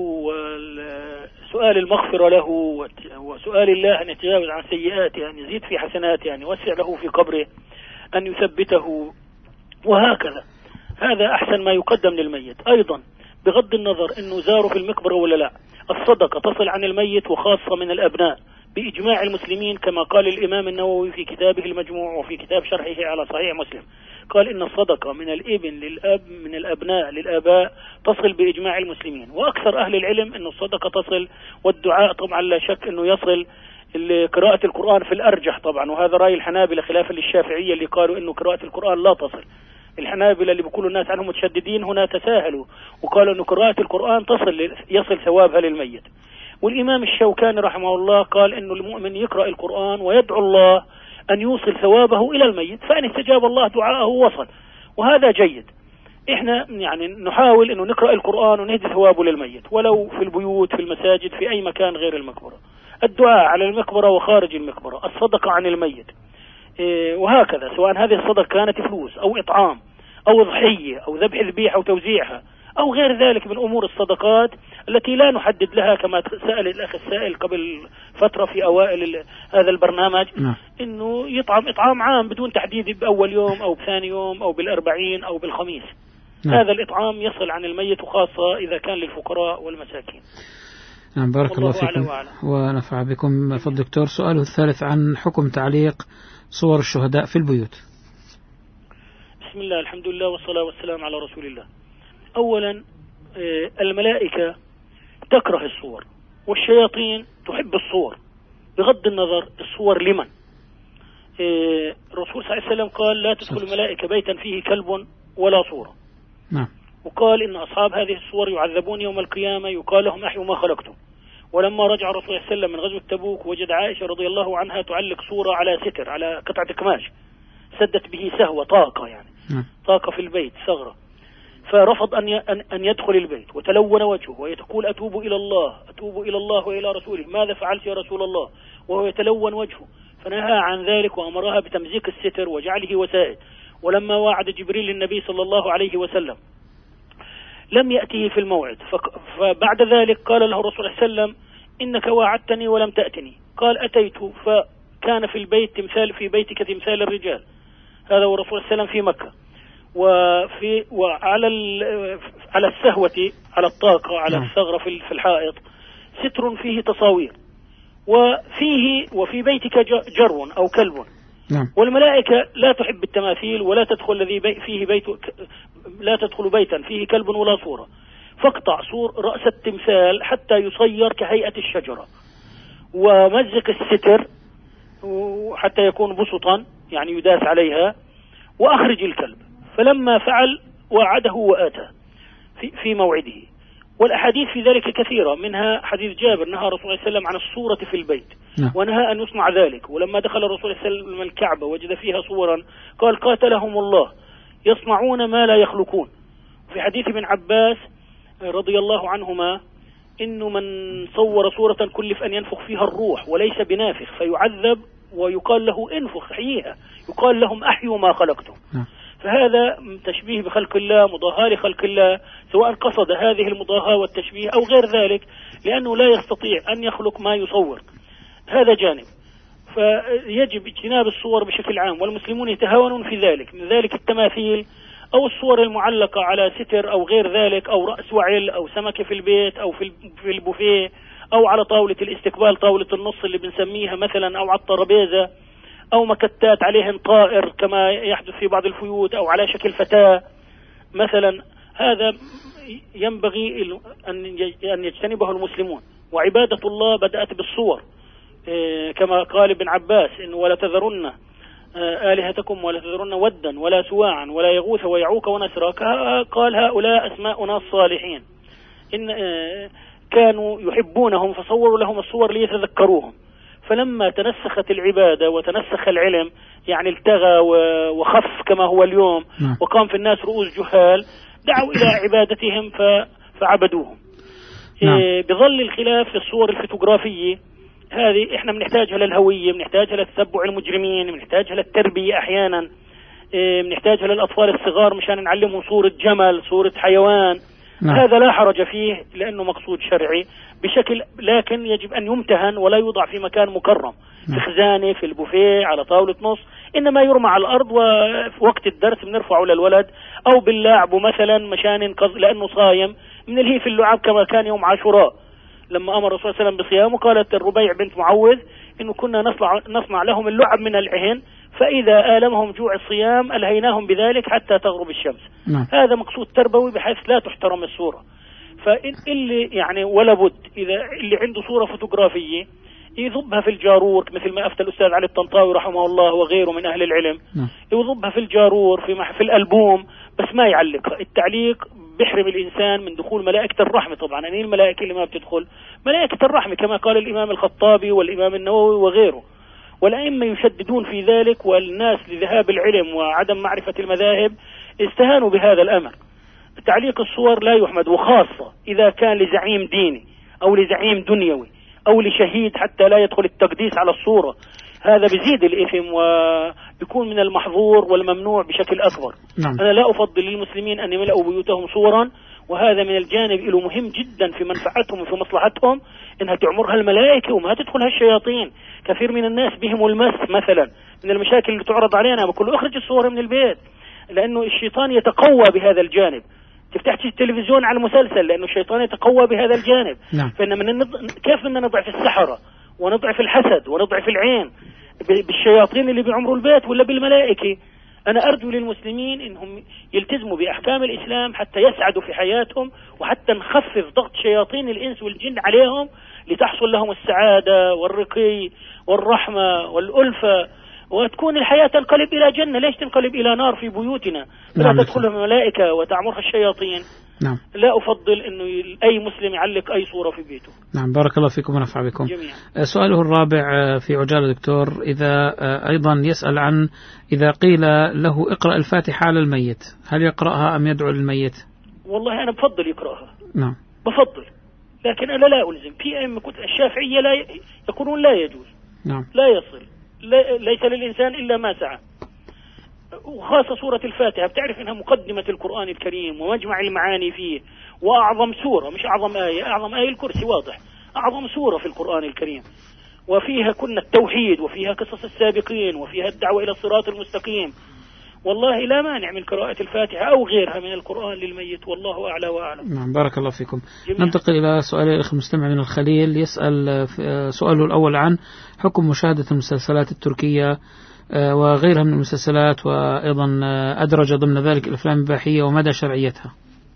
وسؤال المغفرة له وسؤال الله أن يتجاوز عن سيئاته، أن يزيد في حسناته، أن يوسع له في قبره، أن يثبته، وهكذا. هذا أحسن ما يقدم للميت. أيضا بغض النظر أنه زاره في المقبرة ولا لا، الصدقة تصل عن الميت وخاصة من الأبناء بإجماع المسلمين، كما قال الإمام النووي في كتابه المجموع وفي كتاب شرحه على صحيح مسلم، قال إن الصدقة من الابن للأب، من الأبناء للآباء، تصل بإجماع المسلمين. وأكثر أهل العلم أن الصدقة تصل، والدعاء طبعا لا شك أنه يصل. قراءة القرآن في الأرجح طبعا، وهذا رأي الحنابلة خلافا للشافعية اللي قالوا أنه قراءة القرآن لا تصل. الحنابلة اللي بيقولوا الناس عنهم متشددين هنا تساهلوا وقالوا أنه قراءة القرآن تصل، يصل ثوابها للميت. والإمام الشوكاني رحمه الله قال أنه المؤمن يقرأ القرآن ويدعو الله أن يوصل ثوابه إلى الميت، فإن استجاب الله دعاءه وصل، وهذا جيد. إحنا يعني نحاول أنه نقرأ القرآن ونهدي ثوابه للميت، ولو في البيوت، في المساجد، في أي مكان غير المقبرة. الدعاء على المقبرة وخارج المقبرة، الصدقة عن الميت، إيه وهكذا، سواء هذه الصدقة كانت فلوس أو إطعام أو ضحية أو ذبح ذبيحة أو توزيعها أو غير ذلك من أمور الصدقات التي لا نحدد لها، كما سأل الأخ السائل قبل فترة في أوائل هذا البرنامج، م. إنه يطعم إطعام عام بدون تحديد بأول يوم أو بثاني يوم أو بالأربعين أو بالخميس. م. هذا الإطعام يصل عن الميت، وخاصة إذا كان للفقراء والمساكين. نعم، بارك الله فيكم ونفع بكم. فضل دكتور، سؤاله الثالث عن حكم تعليق صور الشهداء في البيوت. بسم الله، الحمد لله والصلاة والسلام على رسول الله. أولا الملائكة تكره الصور، والشياطين تحب الصور، بغض النظر الصور لمن. الرسول صلى الله عليه وسلم قال لا تدخل الملائكة بيتا فيه كلب ولا صورة. نعم. وقال إن أصحاب هذه الصور يعذبون يوم القيامة، يقال لهم أحيوا ما خلقتم. ولما رجع الرسول صلى الله عليه وسلم من غزوة تبوك وجد عائشة رضي الله عنها تعلق صورة على ستر، على قطعة قماش سدت به سهوة، طاقة يعني م. طاقة في البيت ثغرة، فرفض أن أن يدخل البيت، وتلون وجهه ويقول أتوب إلى الله، أتوب إلى الله وإلى رسوله. ماذا فعلت يا رسول الله؟ وهو يتلون وجهه. فنهى عن ذلك وأمرها بتمزيق الستر وجعله وسائد. ولما وعد جبريل النبي صلى الله عليه وسلم لم يأته في الموعد، فبعد ذلك قال له الرسول صلى الله عليه وسلم إنك وعدتني ولم تأتني. قال أتيت فكان في البيت تمثال في بيتك تمثال الرجال. هذا هو الرسول صلى الله عليه وسلم في مكة. وفي وعلى على السهوة على الطاقة على الثغرة في الحائط ستر فيه تصاوير، وفيه وفي بيتك جرو أو كلب. نعم. والملائكة لا تحب التماثيل ولا تدخل الذي بي فيه بيت لا تدخل بيتا فيه كلب ولا صورة، فاقطع صور رأس التمثال حتى يصير كهيئة الشجرة، ومزق الستر حتى يكون بسطا يعني يداس عليها، وأخرج الكلب. فلما فعل وعده وآتى في, في موعده. والأحاديث في ذلك كثيرة، منها حديث جابر نهى الرسول صلى الله عليه وسلم عن الصورة في البيت ونهى أن يصنع ذلك. ولما دخل الرسول صلى الله عليه وسلم الكعبة وجد فيها صورا قال قاتلهم الله يصنعون ما لا يخلقون. في حديث ابن عباس رضي الله عنهما إنه من صور صورة كلف أن ينفخ فيها الروح وليس بنافخ فيعذب، ويقال له انفخ احييها، يقال لهم أحيوا ما خلقتم. فهذا تشبيه بخلق الله، مضاهاة لخلق الله، سواء قصد هذه المضاهاة والتشبيه أو غير ذلك، لأنه لا يستطيع أن يخلق ما يصور. هذا جانب. فيجب اجتناب الصور بشكل عام، والمسلمون يتهاونون في ذلك، من ذلك التماثيل أو الصور المعلقة على ستر أو غير ذلك، أو رأس وعل أو سمكة في البيت أو في البوفيه أو على طاولة الاستقبال، طاولة النص اللي بنسميها مثلا، أو على الترابيزة، أو مكتات عليهن طائر كما يحدث في بعض البيوت، أو على شكل فتاة مثلا. هذا ينبغي أن يجتنبه المسلمون. وعبادة الله بدأت بالصور كما قال ابن عباس إن ولا تذرن آلهتكم ولا تذرن ودا ولا سواعا ولا يغوث ويعوك ونسرا. قال هؤلاء أسماء ناس صالحين إن كانوا يحبونهم فصوروا لهم الصور ليتذكروهم. فلما تنسخت العبادة وتنسخ العلم يعني التغى وخف كما هو اليوم وقام في الناس رؤوس جهال دعوا إلى عبادتهم فعبدوهم. بظل الخلاف في الصور الفوتوغرافية هذه احنا بنحتاجها للهوية، بنحتاجها لتتبع المجرمين، بنحتاجها للتربية أحيانا، بنحتاجها للأطفال الصغار مشان نعلمهم صورة جمل صورة حيوان. نعم. هذا لا حرج فيه لأنه مقصود شرعي بشكل، لكن يجب أن يمتهن ولا يوضع في مكان مكرم. نعم. في خزانة في البوفيه على طاولة نص، إنما يرمى على الأرض وفي وقت الدرس بنرفعه للولد، أو باللعب مثلا مشان ينقذ لأنه صايم من الهي في اللعاب كما كان يوم عاشوراء لما أمر الرسول صلى الله عليه وسلم بصيامه. قالت الربيع بنت معوذ إنه كنا نصنع, نصنع لهم اللعب من العهن، فإذا آلمهم جوع الصيام ألهيناهم بذلك حتى تغرب الشمس. نعم. هذا مقصود تربوي بحيث لا تحترم الصورة. فاللي يعني ولا بد إذا اللي عنده صورة فوتوغرافية يضبها في الجارور مثل ما أفتى الأستاذ علي الطنطاوي رحمه الله وغيره من أهل العلم. نعم. يضبها في الجارور في في الألبوم، بس ما يعلقها. التعليق بيحرم الإنسان من دخول ملائكة الرحمة. طبعا يعني الملائكة اللي ما بتدخل ملائكة الرحمة كما قال الإمام الخطابي والإمام النووي وغيره، والأئمة يشددون في ذلك، والناس لذهاب العلم وعدم معرفة المذاهب استهانوا بهذا الأمر. تعليق الصور لا يحمد، وخاصة إذا كان لزعيم ديني أو لزعيم دنيوي أو لشهيد حتى لا يدخل التقديس على الصورة. هذا بيزيد الإثم وبيكون من المحظور والممنوع بشكل أكبر. نعم. أنا لا أفضل للمسلمين أن يملأوا بيوتهم صورا، وهذا من الجانب له مهم جدا في منفعتهم وفي مصلحتهم، إنها تعمرها الملائكة وما تدخلها الشياطين. كثير من الناس بهم المس مثلا من المشاكل اللي تعرض علينا، بقول اخرج الصور من البيت، لأنه الشيطان يتقوى بهذا الجانب. تفتح التلفزيون على المسلسل لأنه الشيطان يتقوى بهذا الجانب. نعم. فإن من النض... كيف بدنا نضعف السحرة ونضعف الحسد ونضعف العين بالشياطين اللي بيعمروا البيت ولا بالملائكة؟ أنا أرجو للمسلمين إنهم يلتزموا بأحكام الإسلام حتى يسعدوا في حياتهم، وحتى نخفف ضغط شياطين الإنس والجن عليهم لتحصل لهم السعادة والرقي والرحمة والألفة، وتكون الحياة تنقلب إلى جنة. ليش تنقلب إلى نار في بيوتنا؟ لا. نعم. تدخلها الملائكة وتعمرها الشياطين. نعم. لا أفضل أنه أي مسلم يعلق أي صورة في بيته. نعم. بارك الله فيكم ونفع بكم جميعا. سؤاله الرابع في عجالة دكتور، إذا أيضا يسأل عن إذا قيل له اقرأ الفاتحة على الميت، هل يقرأها أم يدعو للميت؟ والله أنا بفضل يقرأها. نعم. بفضل، لكن أنا لا ألزم. في أئمة الشافعية لا يقولون لا يجوز. نعم. لا يصل. ليس للإنسان إلا ما سعى. وخاصة سورة الفاتحة بتعرف إنها مقدمة القرآن الكريم ومجمع المعاني فيه، وأعظم سورة، مش أعظم آية، أعظم آية الكرسي واضح، أعظم سورة في القرآن الكريم، وفيها كنا التوحيد، وفيها قصص السابقين، وفيها الدعوة إلى الصراط المستقيم. والله لا مانع من قراءة الفاتحة أو غيرها من القرآن للميت، والله أعلى وأعلم. نعم بارك الله فيكم. جميعا. ننتقل إلى سؤال الأخ المستمع من الخليل، يسأل سؤاله الأول عن حكم مشاهدة المسلسلات التركية وغيرها من المسلسلات، وأيضا أدرج ضمن ذلك الأفلام الإباحية ومدى شرعيتها.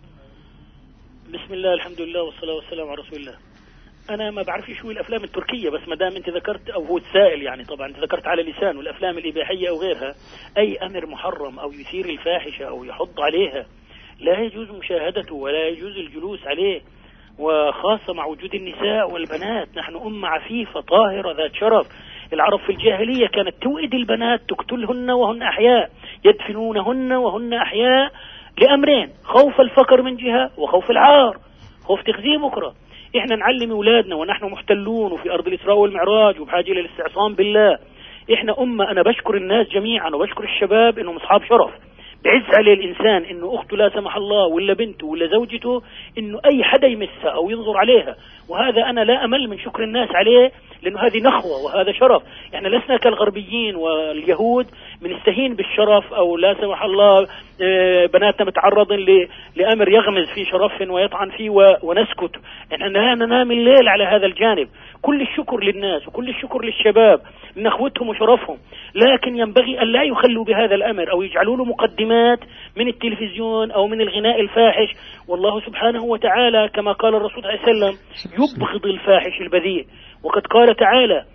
بسم الله، الحمد لله والصلاة والسلام على رسول الله. أنا ما بعرف شو الأفلام التركية، بس ما دام أنت ذكرت أو هو السائل يعني طبعا أنت ذكرت على لسان والأفلام الإباحية أو غيرها، أي أمر محرم أو يثير الفاحشة أو يحض عليها لا يجوز مشاهدته ولا يجوز الجلوس عليه، وخاصة مع وجود النساء والبنات. نحن أمة عفيفة طاهرة ذات شرف. العرب في الجاهلية كانت توئد البنات، تقتلهن وهن أحياء، يدفنونهن وهن أحياء، لأمرين: خوف الفقر من جهة، وخوف العار، خوف تخزيم أخرى. إحنا نعلم أولادنا ونحن محتلون وفي أرض الإسراء والمعراج وبحاجة إلى الاستعصام بالله. إحنا أمة، أنا بشكر الناس جميعا وبشكر الشباب إنهم أصحاب شرف. بعز عليه الإنسان إنه أخته لا سمح الله ولا بنته ولا زوجته إنه أي حدا يمسها أو ينظر عليها، وهذا أنا لا أمل من شكر الناس عليه، لأنه هذه نخوة وهذا شرف. يعني لسنا كالغربيين واليهود بنستهين بالشرف، أو لا سمح الله بناتنا متعرضين لأمر يغمز في شرف ويطعن فيه ونسكت. إحنا لا ننام الليل على هذا الجانب. كل الشكر للناس وكل الشكر للشباب من أخوتهم وشرفهم، لكن ينبغي أن لا يخلوا بهذا الأمر أو يجعلوا له مقدمات من التلفزيون أو من الغناء الفاحش. والله سبحانه وتعالى كما قال الرسول صلى الله عليه وسلم يبغض الفاحش البذيء، وقد قال تعالى: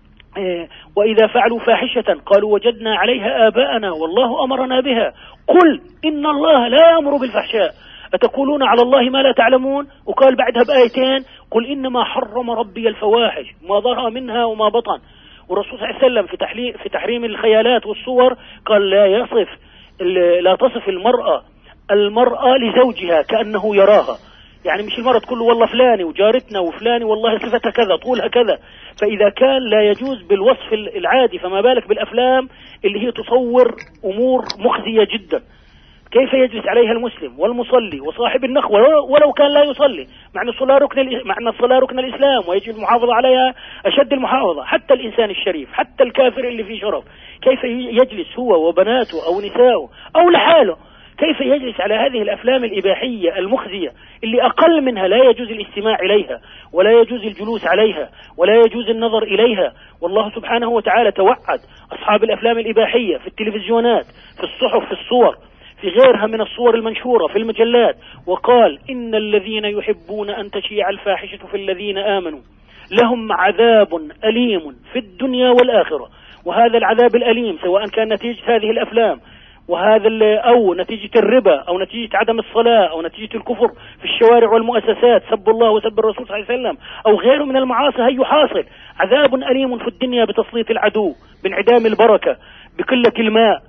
وإذا فعلوا فاحشة قالوا وجدنا عليها آباءنا والله أمرنا بها قل إن الله لا يأمر بالفحشاء أتقولون على الله ما لا تعلمون. وقال بعدها بآيتين: قل إنما حرم ربي الفواحش ما ظهر منها وما بطن. والرسول صلى الله عليه وسلم في تحريم في تحريم الخيالات والصور قال: لا يصف لا تصف المرأة المرأة لزوجها كأنه يراها. يعني مش المرأة تقول له والله فلاني وجارتنا وفلاني والله صفتها كذا طولها كذا. فإذا كان لا يجوز بالوصف العادي فما بالك بالأفلام اللي هي تصور أمور مخزية جدا. كيف يجلس عليها المسلم والمصلي وصاحب النخوة ولو كان لا يصلي، مع أن الصلاة ركن مع أن الصلاة ركن الإسلام ويجب المحافظة عليها أشد المحافظة. حتى الإنسان الشريف، حتى الكافر اللي فيه شرف، كيف يجلس هو وبناته أو نساؤه أو لحاله، كيف يجلس على هذه الأفلام الإباحية المخزية اللي أقل منها لا يجوز الاستماع إليها ولا يجوز الجلوس عليها ولا يجوز النظر إليها. والله سبحانه وتعالى توعد أصحاب الأفلام الإباحية في التلفزيونات، في الصحف، في الصور، في غيرها من الصور المنشورة في المجلات، وقال: إن الذين يحبون أن تشيع الفاحشة في الذين آمنوا لهم عذاب أليم في الدنيا والآخرة. وهذا العذاب الأليم سواء كان نتيجة هذه الأفلام وهذا أو نتيجة الربا أو نتيجة عدم الصلاة أو نتيجة الكفر في الشوارع والمؤسسات، سب الله وسب الرسول صلى الله عليه وسلم، أو غيره من المعاصي، هي حاصل عذاب أليم في الدنيا بتسليط العدو، بانعدام البركة، بقلة الماء،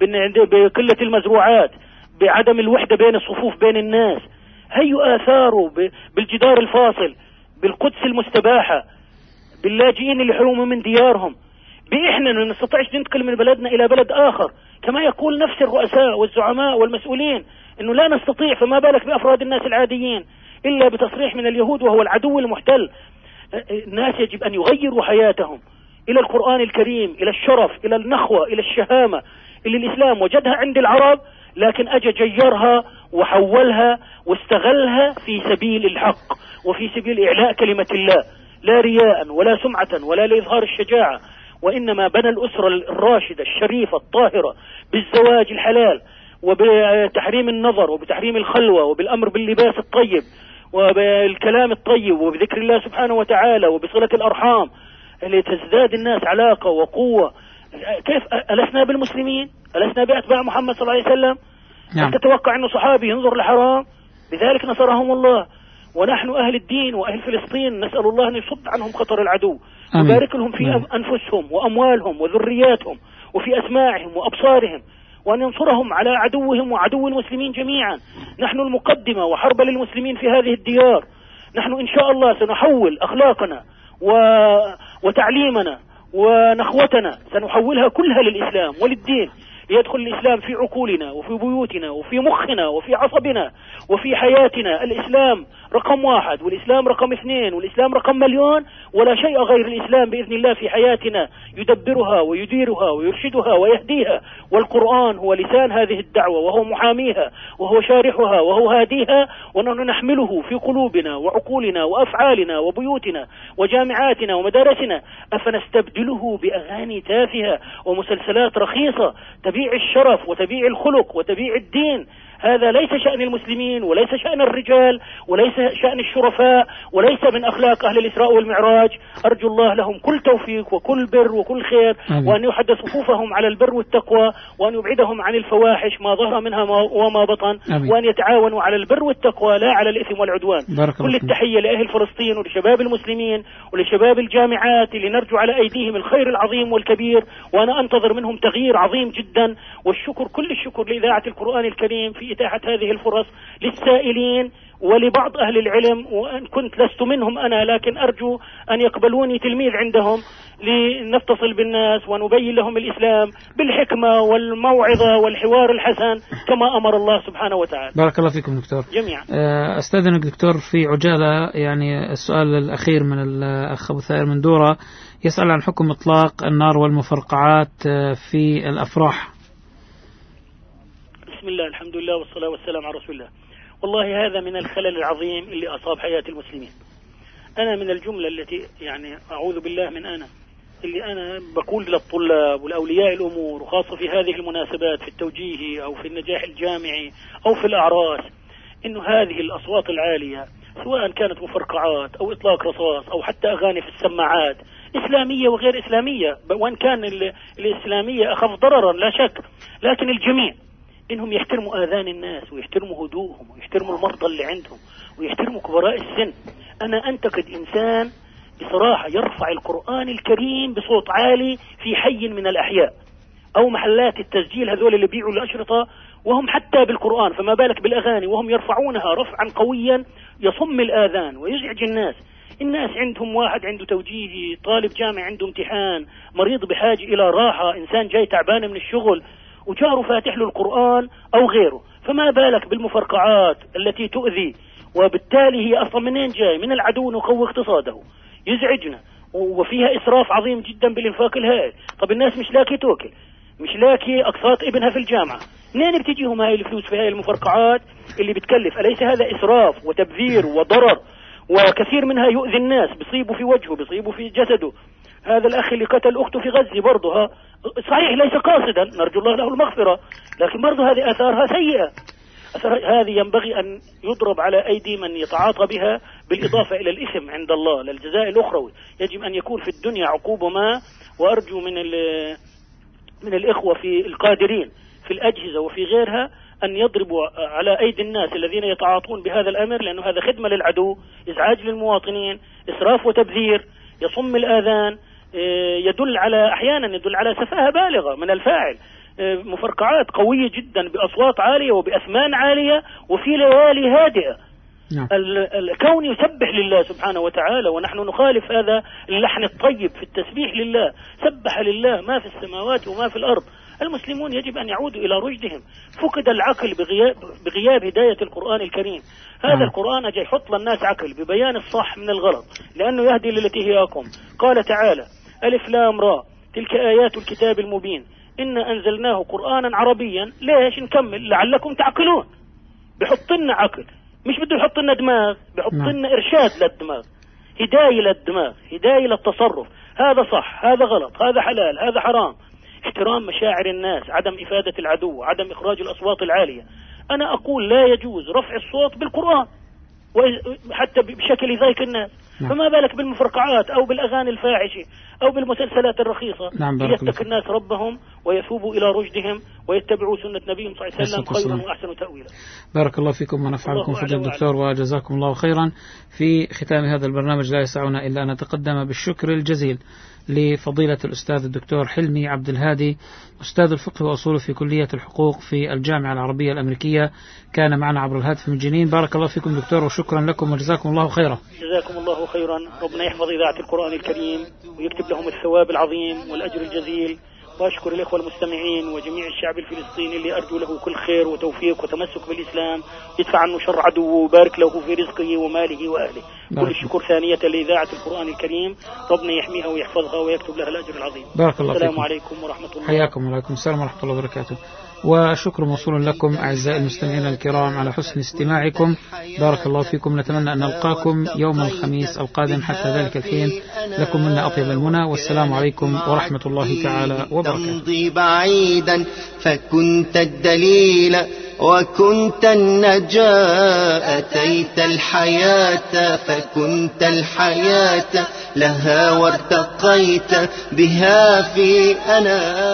بقلة المزروعات، بعدم الوحدة بين الصفوف بين الناس. هي آثاره بالجدار الفاصل، بالقدس المستباحة، باللاجئين اللي حرموا من ديارهم، بإحنا ما نستطيعش ننتقل من بلدنا إلى بلد آخر كما يقول نفس الرؤساء والزعماء والمسؤولين إنه لا نستطيع، فما بالك بأفراد الناس العاديين إلا بتصريح من اليهود وهو العدو المحتل. الناس يجب أن يغيروا حياتهم إلى القرآن الكريم، إلى الشرف، إلى النخوة، إلى الشهامة اللي الإسلام وجدها عند العرب، لكن أجى جيرها وحولها واستغلها في سبيل الحق وفي سبيل إعلاء كلمة الله، لا رياء ولا سمعة ولا لإظهار الشجاعة، وإنما بنى الأسرة الراشدة الشريفة الطاهرة بالزواج الحلال وبتحريم النظر وبتحريم الخلوة وبالأمر باللباس الطيب وبالكلام الطيب وبذكر الله سبحانه وتعالى وبصلة الأرحام لتزداد الناس علاقة وقوة. كيف ألسنا بالمسلمين؟ ألسنا بأتباع محمد صلى الله عليه وسلم؟ نعم. تتوقع أنه صحابي ينظر لحرام؟ بذلك نصرهم الله. ونحن أهل الدين وأهل فلسطين نسأل الله أن يصد عنهم خطر العدو، ويبارك لهم في أنفسهم وأموالهم وذرياتهم وفي أسماعهم وأبصارهم، وأن ينصرهم على عدوهم وعدو المسلمين جميعا. نحن المقدمة وحرب للمسلمين في هذه الديار. نحن إن شاء الله سنحول أخلاقنا و... وتعليمنا ونخوتنا سنحولها كلها للإسلام وللدين، ليدخل الإسلام في عقولنا وفي بيوتنا وفي مخنا وفي عصبنا وفي حياتنا. الإسلام رقم واحد، والإسلام رقم اثنين، والإسلام رقم مليون، ولا شيء غير الإسلام بإذن الله في حياتنا يدبرها ويديرها ويرشدها ويهديها. والقرآن هو لسان هذه الدعوة، وهو محاميها وهو شارحها وهو هاديها، ونحن نحمله في قلوبنا وعقولنا وأفعالنا وبيوتنا وجامعاتنا ومدارسنا. أفنستبدله بأغاني تافهة ومسلسلات رخيصة تبيع الشرف وتبيع الخلق وتبيع الدين؟ هذا ليس شأن المسلمين، وليس شأن الرجال، وليس شأن الشرفاء، وليس من أخلاق أهل الإسراء والمعراج. أرجو الله لهم كل توفيق وكل بر وكل خير، آمين. وأن يحد صفوفهم على البر والتقوى، وأن يبعدهم عن الفواحش ما ظهر منها وما بطن، آمين. وأن يتعاونوا على البر والتقوى لا على الإثم والعدوان. كل التحية لأهل فلسطين ولشباب المسلمين ولشباب الجامعات اللي نرجو على أيديهم الخير العظيم والكبير، وأنا أنتظر منهم تغيير عظيم جدا. والشكر كل الشكر لإذاعة القرآن الكريم في إتاحة هذه الفرص للسائلين ولبعض أهل العلم، وأن كنت لست منهم أنا، لكن أرجو أن يقبلوني تلميذ عندهم لنتصل بالناس ونبين لهم الإسلام بالحكمة والموعظة والحوار الحسن كما أمر الله سبحانه وتعالى. بارك الله فيكم دكتور جميعا. أستاذنك دكتور في عجالة، يعني السؤال الأخير من الأخ أبو ثائر من دورة يسأل عن حكم إطلاق النار والمفرقعات في الأفراح. بسم الله، الحمد لله والصلاة والسلام على رسول الله. والله هذا من الخلل العظيم اللي أصاب حياة المسلمين. أنا من الجملة التي يعني أعوذ بالله من أنا اللي أنا بقول للطلاب والأولياء الأمور، وخاصة في هذه المناسبات في التوجيه أو في النجاح الجامعي أو في الأعراس، إنه هذه الأصوات العالية سواء كانت مفرقعات أو إطلاق رصاص أو حتى أغاني في السماعات إسلامية وغير إسلامية، وإن كان الإسلامية أخف ضررا لا شك، لكن الجميع إنهم يحترموا آذان الناس ويحترموا هدوءهم ويحترموا المرضى اللي عندهم ويحترموا كبراء السن. أنا أنتقد إنسان بصراحة يرفع القرآن الكريم بصوت عالي في حي من الأحياء أو محلات التسجيل هذول اللي بيعوا الأشرطة وهم حتى بالقرآن، فما بالك بالأغاني وهم يرفعونها رفعا قويا يصم الآذان ويزعج الناس. الناس عندهم واحد عنده توجيهي، طالب جامعي عنده امتحان، مريض بحاجة إلى راحة، إنسان جاي تعبان من الشغل وجاره فاتح له القرآن أو غيره، فما بالك بالمفرقعات التي تؤذي، وبالتالي هي أصلا منين جاي؟ من العدو نقوي اقتصاده، يزعجنا، وفيها إسراف عظيم جدا بالإنفاق الهائل. طب الناس مش لاقي توكل، مش لاقي أقساط ابنها في الجامعة، منين بتجيهم هاي الفلوس في هاي المفرقعات اللي بتكلف؟ أليس هذا إسراف وتبذير وضرر؟ وكثير منها يؤذي الناس، بيصيبوا في وجهه، بيصيبوا في جسده. هذا الأخ اللي قتل أخته في غزة برضه، ها صحيح ليس قاصدا، نرجو الله له المغفرة، لكن برضه هذه آثارها سيئة. هذه ينبغي أن يضرب على أيدي من يتعاطى بها، بالإضافة إلى الإثم عند الله للجزاء الأخروي. يجب أن يكون في الدنيا عقوبة ما، وأرجو من من الإخوة في القادرين في الأجهزة وفي غيرها أن يضربوا على أيدي الناس الذين يتعاطون بهذا الأمر، لأنه هذا خدمة للعدو، إزعاج للمواطنين، إسراف وتبذير، يصم الآذان، يدل على أحيانا يدل على سفاهة بالغة من الفاعل. مفرقعات قوية جدا بأصوات عالية وبأثمان عالية وفي ليالي هادئة. نعم. الكون يسبح لله سبحانه وتعالى، ونحن نخالف هذا اللحن الطيب في التسبيح لله. سبح لله ما في السماوات وما في الأرض. المسلمون يجب أن يعودوا إلى رشدهم. فقد العقل بغياب, بغياب هداية القرآن الكريم. هذا نعم. القرآن جاي يحط للناس عقل ببيان الصح من الغلط، لأنه يهدي للتي هي أقوم. قال تعالى: ألف لام را تلك آيات الكتاب المبين إنا أنزلناه قرآنا عربيا. ليش؟ نكمل لعلكم تعقلون. بحط لنا عقل، مش بده يحط لنا دماغ، بحط لنا إرشاد للدماغ، هداية للدماغ، هداية للتصرف. هذا صح، هذا غلط، هذا حلال، هذا حرام. احترام مشاعر الناس، عدم إفادة العدو، عدم إخراج الأصوات العالية. أنا أقول لا يجوز رفع الصوت بالقرآن حتى بشكل يضايق الناس، فما بالك بالمفرقعات أو بالأغاني الفاحشة أو بالمسلسلات الرخيصة. نعم. يتق الناس ربهم ويثوبوا إلى رشدهم ويتبعوا سنة نبيهم صلى الله عليه وسلم خيرا وأحسن تأويلا. بارك الله فيكم ونفع بكم فضيلة الدكتور وجزاكم الله خيرا. في ختام هذا البرنامج لا يسعنا إلا أن نتقدم بالشكر الجزيل لفضيلة الأستاذ الدكتور حلمي عبد الهادي أستاذ الفقه وأصوله في كلية الحقوق في الجامعة العربية الأمريكية، كان معنا عبر الهاتف من جنين. بارك الله فيكم دكتور وشكرا لكم وجزاكم الله خيرا. جزاكم الله خيرا، ربنا يحفظ إذاعة القرآن الكريم ويكتب لهم الثواب العظيم والأجر الجزيل. وأشكر الإخوة المستمعين وجميع الشعب الفلسطيني اللي أرجو له كل خير وتوفيق وتمسك بالإسلام، يدفع عنه شر عدوه وبارك له في رزقه وماله وأهله. كل الشكر ثانية لإذاعة القرآن الكريم، ربنا يحميها ويحفظها ويكتب لها الأجر العظيم. بارك الله السلام فيكم. عليكم ورحمة الله. حياكم وعليكم السلام ورحمة الله وبركاته. وشكر موصول لكم أعزائي المستمعين الكرام على حسن استماعكم. بارك الله فيكم. نتمنى أن نلقاكم يوم الخميس القادم، حتى ذلك الحين لكم منا أطيب المنى، والسلام عليكم ورحمة الله تعالى وبركاته. تمضي بعيدا فكنت الدليل وكنت النجاة، أتيت الحياة فكنت الحياة لها وارتقيت بها في أنا